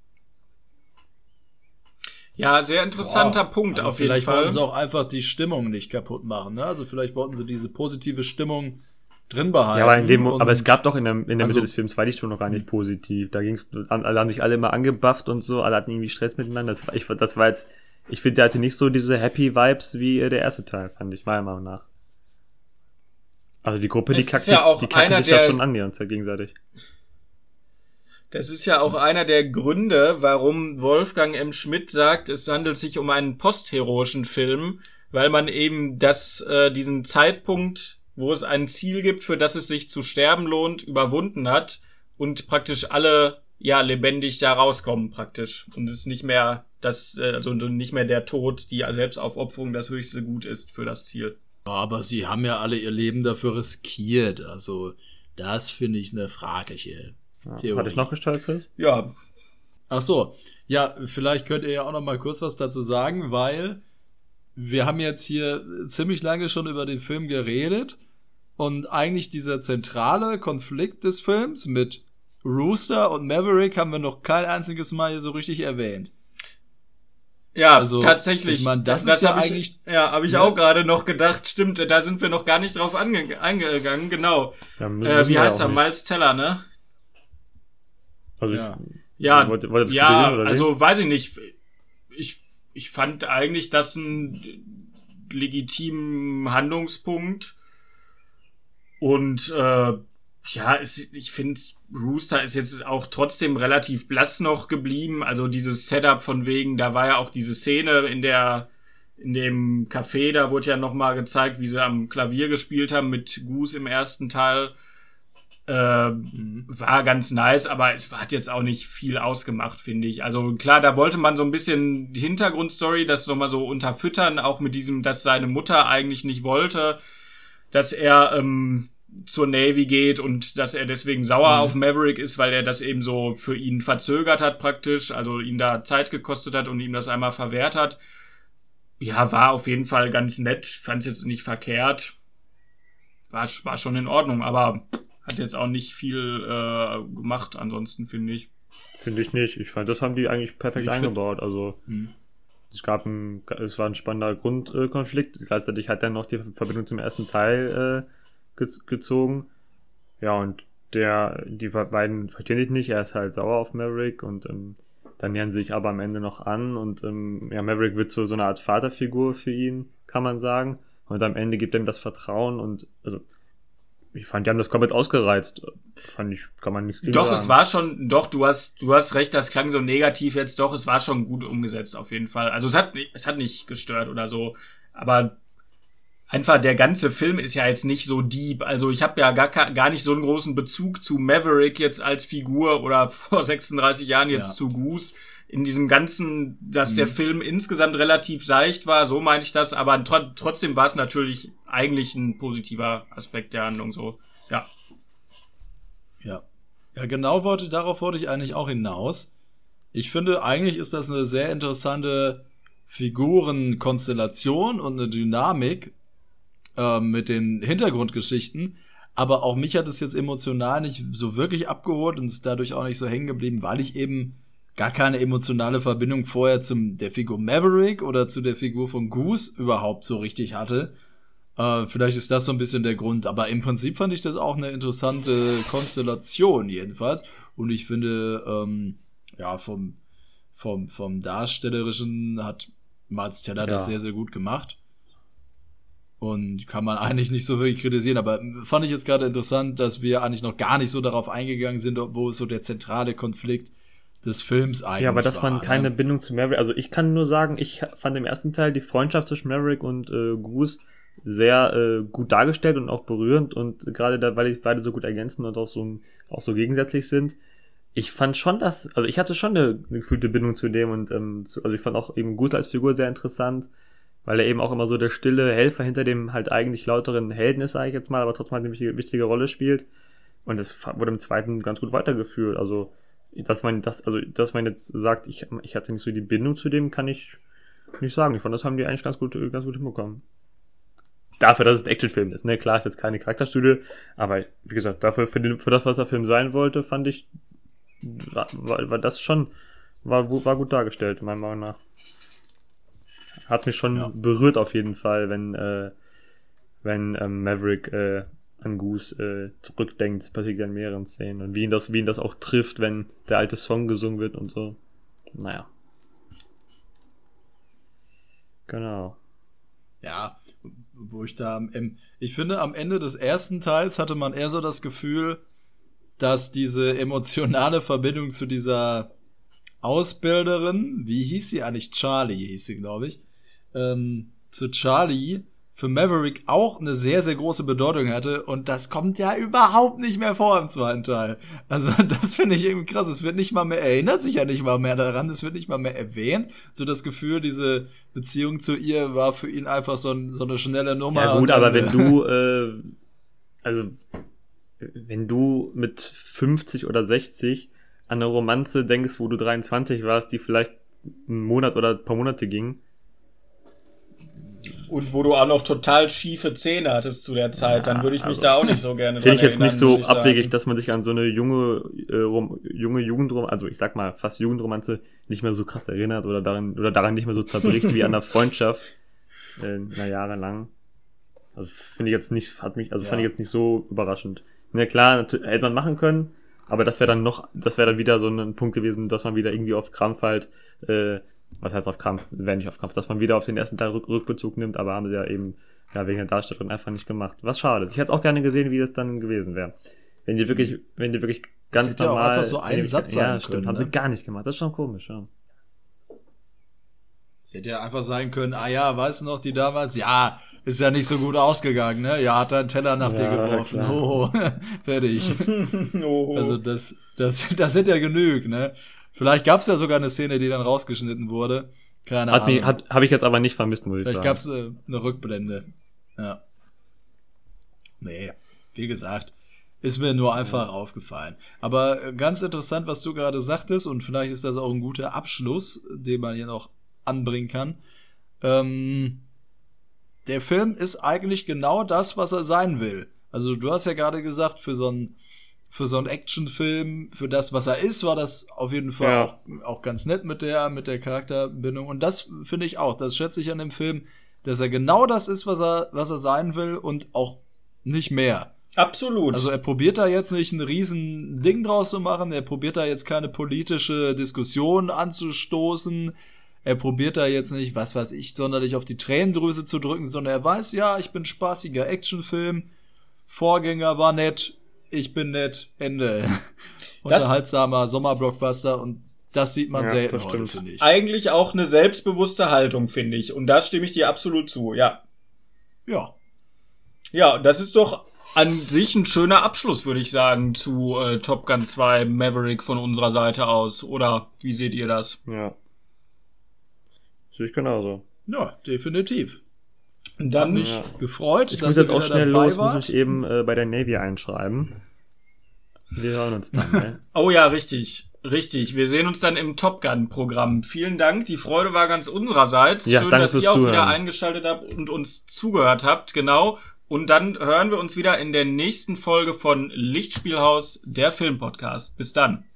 Ja, sehr interessanter Boah, Punkt auf jeden Fall. Vielleicht wollten sie auch einfach die Stimmung nicht kaputt machen, ne? Also vielleicht wollten sie diese positive Stimmung drin behalten. Ja, aber, in dem, aber es gab doch in der, in der also, Mitte des Films, war die Stimmung noch gar nicht positiv. Da ging's, alle haben sich alle immer angebufft und so, alle hatten irgendwie Stress miteinander. Das war, ich, das war jetzt Ich finde, der hatte nicht so diese Happy Vibes wie äh, der erste Teil, fand ich, meiner Meinung nach. Also die Gruppe, die kackt ja die kacken sich ja schon an die ganze Zeit gegenseitig. Das ist ja auch einer der Gründe, warum Wolfgang M. Schmidt sagt, es handelt sich um einen postheroischen Film, weil man eben das, äh, diesen Zeitpunkt, wo es ein Ziel gibt, für das es sich zu sterben lohnt, überwunden hat und praktisch alle ja lebendig da rauskommen praktisch und es nicht mehr das also nicht mehr der Tod, die Selbstaufopferung das höchste Gut ist für das Ziel. Aber sie haben ja alle ihr Leben dafür riskiert, also das finde ich eine fragliche Ja. Hatte ich noch gestellt, Chris? Ja. Ach so. Ja, vielleicht könnt ihr ja auch noch mal kurz was dazu sagen, weil wir haben jetzt hier ziemlich lange schon über den Film geredet und eigentlich dieser zentrale Konflikt des Films mit Rooster und Maverick haben wir noch kein einziges Mal hier so richtig erwähnt. Ja, also, tatsächlich. Ich meine, das, das ist ja hab eigentlich... Ich, ja, habe ich ja. auch gerade noch gedacht. Stimmt, da sind wir noch gar nicht drauf ange- eingegangen. Genau. Ja, äh, wie heißt er? Miles Teller, ne? Also ja, ich, ja, wollt, wollt ja oder also weiß ich nicht. Ich, ich fand eigentlich das einen legitimen Handlungspunkt. Und äh, ja, es, ich finde, Rooster ist jetzt auch trotzdem relativ blass noch geblieben. Also dieses Setup von wegen, da war ja auch diese Szene in der in dem Café, da wurde ja nochmal gezeigt, wie sie am Klavier gespielt haben mit Goose im ersten Teil. Äh, mhm. War ganz nice, aber es hat jetzt auch nicht viel ausgemacht, finde ich. Also klar, da wollte man so ein bisschen die Hintergrundstory, das nochmal so unterfüttern, auch mit diesem, dass seine Mutter eigentlich nicht wollte, dass er ähm, zur Navy geht und dass er deswegen sauer mhm. auf Maverick ist, weil er das eben so für ihn verzögert hat praktisch, also ihn da Zeit gekostet hat und ihm das einmal verwehrt hat. Ja, war auf jeden Fall ganz nett, fand es jetzt nicht verkehrt. War, war schon in Ordnung, aber hat jetzt auch nicht viel äh, gemacht ansonsten, finde ich. Finde ich nicht. Ich fand, das haben die eigentlich perfekt ich eingebaut. Find, also hm. es gab ein, es war ein spannender Grundkonflikt. Äh, Gleichzeitig hat er noch die Verbindung zum ersten Teil äh, ge- gezogen. Ja, und der, die beiden verstehen sich nicht. Er ist halt sauer auf Maverick und ähm, dann nähern sie sich aber am Ende noch an und ähm, ja, Maverick wird so, so eine Art Vaterfigur für ihn, kann man sagen. Und am Ende gibt er ihm das Vertrauen und also ich fand, die haben das komplett ausgereizt. Fand ich, kann man nichts gegen Doch, sagen. es war schon, doch, du hast, du hast recht, das klang so negativ jetzt, doch, es war schon gut umgesetzt, auf jeden Fall. Also es hat, es hat nicht gestört oder so, aber einfach der ganze Film ist ja jetzt nicht so deep. Also ich habe ja gar, gar nicht so einen großen Bezug zu Maverick jetzt als Figur oder vor sechsunddreißig Jahren jetzt ja. zu Goose. In diesem ganzen, dass mhm. der Film insgesamt relativ seicht war, so meine ich das, aber tr- trotzdem war es natürlich eigentlich ein positiver Aspekt der Handlung, so, ja. Ja, ja genau wollte, darauf wollte ich eigentlich auch hinaus. Ich finde, eigentlich ist das eine sehr interessante Figurenkonstellation und eine Dynamik äh, mit den Hintergrundgeschichten, aber auch mich hat es jetzt emotional nicht so wirklich abgeholt und ist dadurch auch nicht so hängen geblieben, weil ich eben gar keine emotionale Verbindung vorher zum der Figur Maverick oder zu der Figur von Goose überhaupt so richtig hatte. Äh, vielleicht ist das so ein bisschen der Grund, aber im Prinzip fand ich das auch eine interessante Konstellation jedenfalls. Und ich finde, ähm, ja, vom, vom, vom Darstellerischen hat Miles Teller ja. das sehr, sehr gut gemacht. Und kann man eigentlich nicht so wirklich kritisieren, aber fand ich jetzt gerade interessant, dass wir eigentlich noch gar nicht so darauf eingegangen sind, wo es so der zentrale Konflikt des Films eigentlich war. Ja, aber dass man keine ne? Bindung zu Maverick, also ich kann nur sagen, ich fand im ersten Teil die Freundschaft zwischen Maverick und äh, Goose sehr äh, gut dargestellt und auch berührend und gerade da, weil ich beide so gut ergänzen und auch so, auch so gegensätzlich sind, ich fand schon, dass, also ich hatte schon eine, eine gefühlte Bindung zu dem und ähm, zu, also ich fand auch eben Goose als Figur sehr interessant, weil er eben auch immer so der stille Helfer hinter dem halt eigentlich lauteren Helden ist, sage ich jetzt mal, aber trotzdem halt eine wichtige, wichtige Rolle spielt und das wurde im zweiten ganz gut weitergeführt, also dass man das, also dass man jetzt sagt, ich, ich hatte nicht so die Bindung zu dem, kann ich nicht sagen. Ich fand, das haben die eigentlich ganz gut, ganz gut hinbekommen. Dafür, dass es ein Actionfilm ist, ne? Klar ist jetzt keine Charakterstudie, aber wie gesagt, dafür, für, den, für das, was der Film sein wollte, fand ich, war, war das schon, war, war gut dargestellt, meiner Meinung nach. Hat mich schon ja. berührt auf jeden Fall, wenn, äh, wenn ähm, Maverick äh, an Goose äh, zurückdenkt, das passiert ja in mehreren Szenen. Und wie ihn das, wie ihn das auch trifft, wenn der alte Song gesungen wird und so. Naja. Genau. Ja, wo ich da, ähm, ich finde, am Ende des ersten Teils hatte man eher so das Gefühl, dass diese emotionale Verbindung zu dieser Ausbilderin, wie hieß sie eigentlich? Charlie hieß sie, glaube ich, ähm, zu Charlie, für Maverick auch eine sehr, sehr große Bedeutung hatte und das kommt ja überhaupt nicht mehr vor im zweiten Teil. Also das finde ich irgendwie krass. Es wird nicht mal mehr, erinnert sich ja nicht mal mehr daran, es wird nicht mal mehr erwähnt. So das Gefühl, diese Beziehung zu ihr war für ihn einfach so, ein, so eine schnelle Nummer. Ja gut, aber wenn du, äh, also wenn du mit fünfzig oder sechzig an eine Romanze denkst, wo du dreiundzwanzig warst, die vielleicht einen Monat oder ein paar Monate ging. Und wo du auch noch total schiefe Zähne hattest zu der Zeit, ja, dann würde ich mich also, da auch nicht so gerne dran erinnern. Finde ich jetzt nicht so abwegig, dass man sich an so eine junge, äh, rom, junge Jugendromanze, also ich sag mal fast Jugendromanze, nicht mehr so krass erinnert oder daran, oder daran nicht mehr so zerbricht wie an der Freundschaft, äh, na jahrelang. Also finde ich jetzt nicht, hat mich, also ja. fand ich jetzt nicht so überraschend. Na klar, hätte man machen können, aber das wäre dann noch, das wäre dann wieder so ein Punkt gewesen, dass man wieder irgendwie auf Krampf halt, äh, was heißt auf Krampf, wäre nicht auf Krampf, dass man wieder auf den ersten Teil Rück- Rückbezug nimmt, aber haben sie ja eben ja wegen der Darstellung einfach nicht gemacht. Was schade. Ich hätte es auch gerne gesehen, wie das dann gewesen wäre. Wenn die wirklich, wenn die wirklich ganz das normal... Ja auch einfach so ein Satz sein ja, können, stimmt, ne? haben sie gar nicht gemacht. Das ist schon komisch, ja. Es hätte ja einfach sein können, ah ja, weißt du noch, die damals, ja, ist ja nicht so gut ausgegangen, ne? Ja, hat er einen Teller nach ja, dir geworfen. Oh, fertig. Oh. Also das, das, das hätte ja genügt, ne? Vielleicht gab es ja sogar eine Szene, die dann rausgeschnitten wurde. Keine hat Ahnung. Hat, habe ich jetzt aber nicht vermisst, muss ich Vielleicht sagen. Vielleicht gab es äh, eine Rückblende. Ja. Nee, wie gesagt, ist mir nur einfach ja. aufgefallen. Aber ganz interessant, was du gerade sagtest, und vielleicht ist das auch ein guter Abschluss, den man hier noch anbringen kann. Ähm, der Film ist eigentlich genau das, was er sein will. Also du hast ja gerade gesagt, für so einen für so einen Actionfilm, für das, was er ist, war das auf jeden Fall ja. auch, auch ganz nett mit der, mit der Charakterbindung. Und das finde ich auch, das schätze ich an dem Film, dass er genau das ist, was er, was er sein will und auch nicht mehr. Absolut. Also er probiert da jetzt nicht ein riesen Ding draus zu machen, er probiert da jetzt keine politische Diskussion anzustoßen, er probiert da jetzt nicht, was weiß ich, sonderlich auf die Tränendrüse zu drücken, sondern er weiß, ja, ich bin spaßiger Actionfilm, Vorgänger war nett, ich bin nett, Ende. Unterhaltsamer Sommerblockbuster und das sieht man ja, selten heute, finde ich. Eigentlich auch eine selbstbewusste Haltung, finde ich. Und da stimme ich dir absolut zu, ja. Ja. Ja, das ist doch an sich ein schöner Abschluss, würde ich sagen, zu äh, Top Gun zwei Maverick von unserer Seite aus. Oder wie seht ihr das? Ja. Sehe ich genauso. Ja, definitiv. Und dann Hat mich ja. gefreut. Ich muss jetzt auch schnell los, war. muss ich eben äh, bei der Navy einschreiben. Wir hören uns dann, ne? Oh ja, richtig. Richtig. Wir sehen uns dann im Top Gun-Programm. Vielen Dank. Die Freude war ganz unsererseits. Ja, schön, danke dass fürs ihr auch Zuhören. wieder eingeschaltet habt und uns zugehört habt. Genau. Und dann hören wir uns wieder in der nächsten Folge von Lichtspielhaus, der Filmpodcast. Bis dann.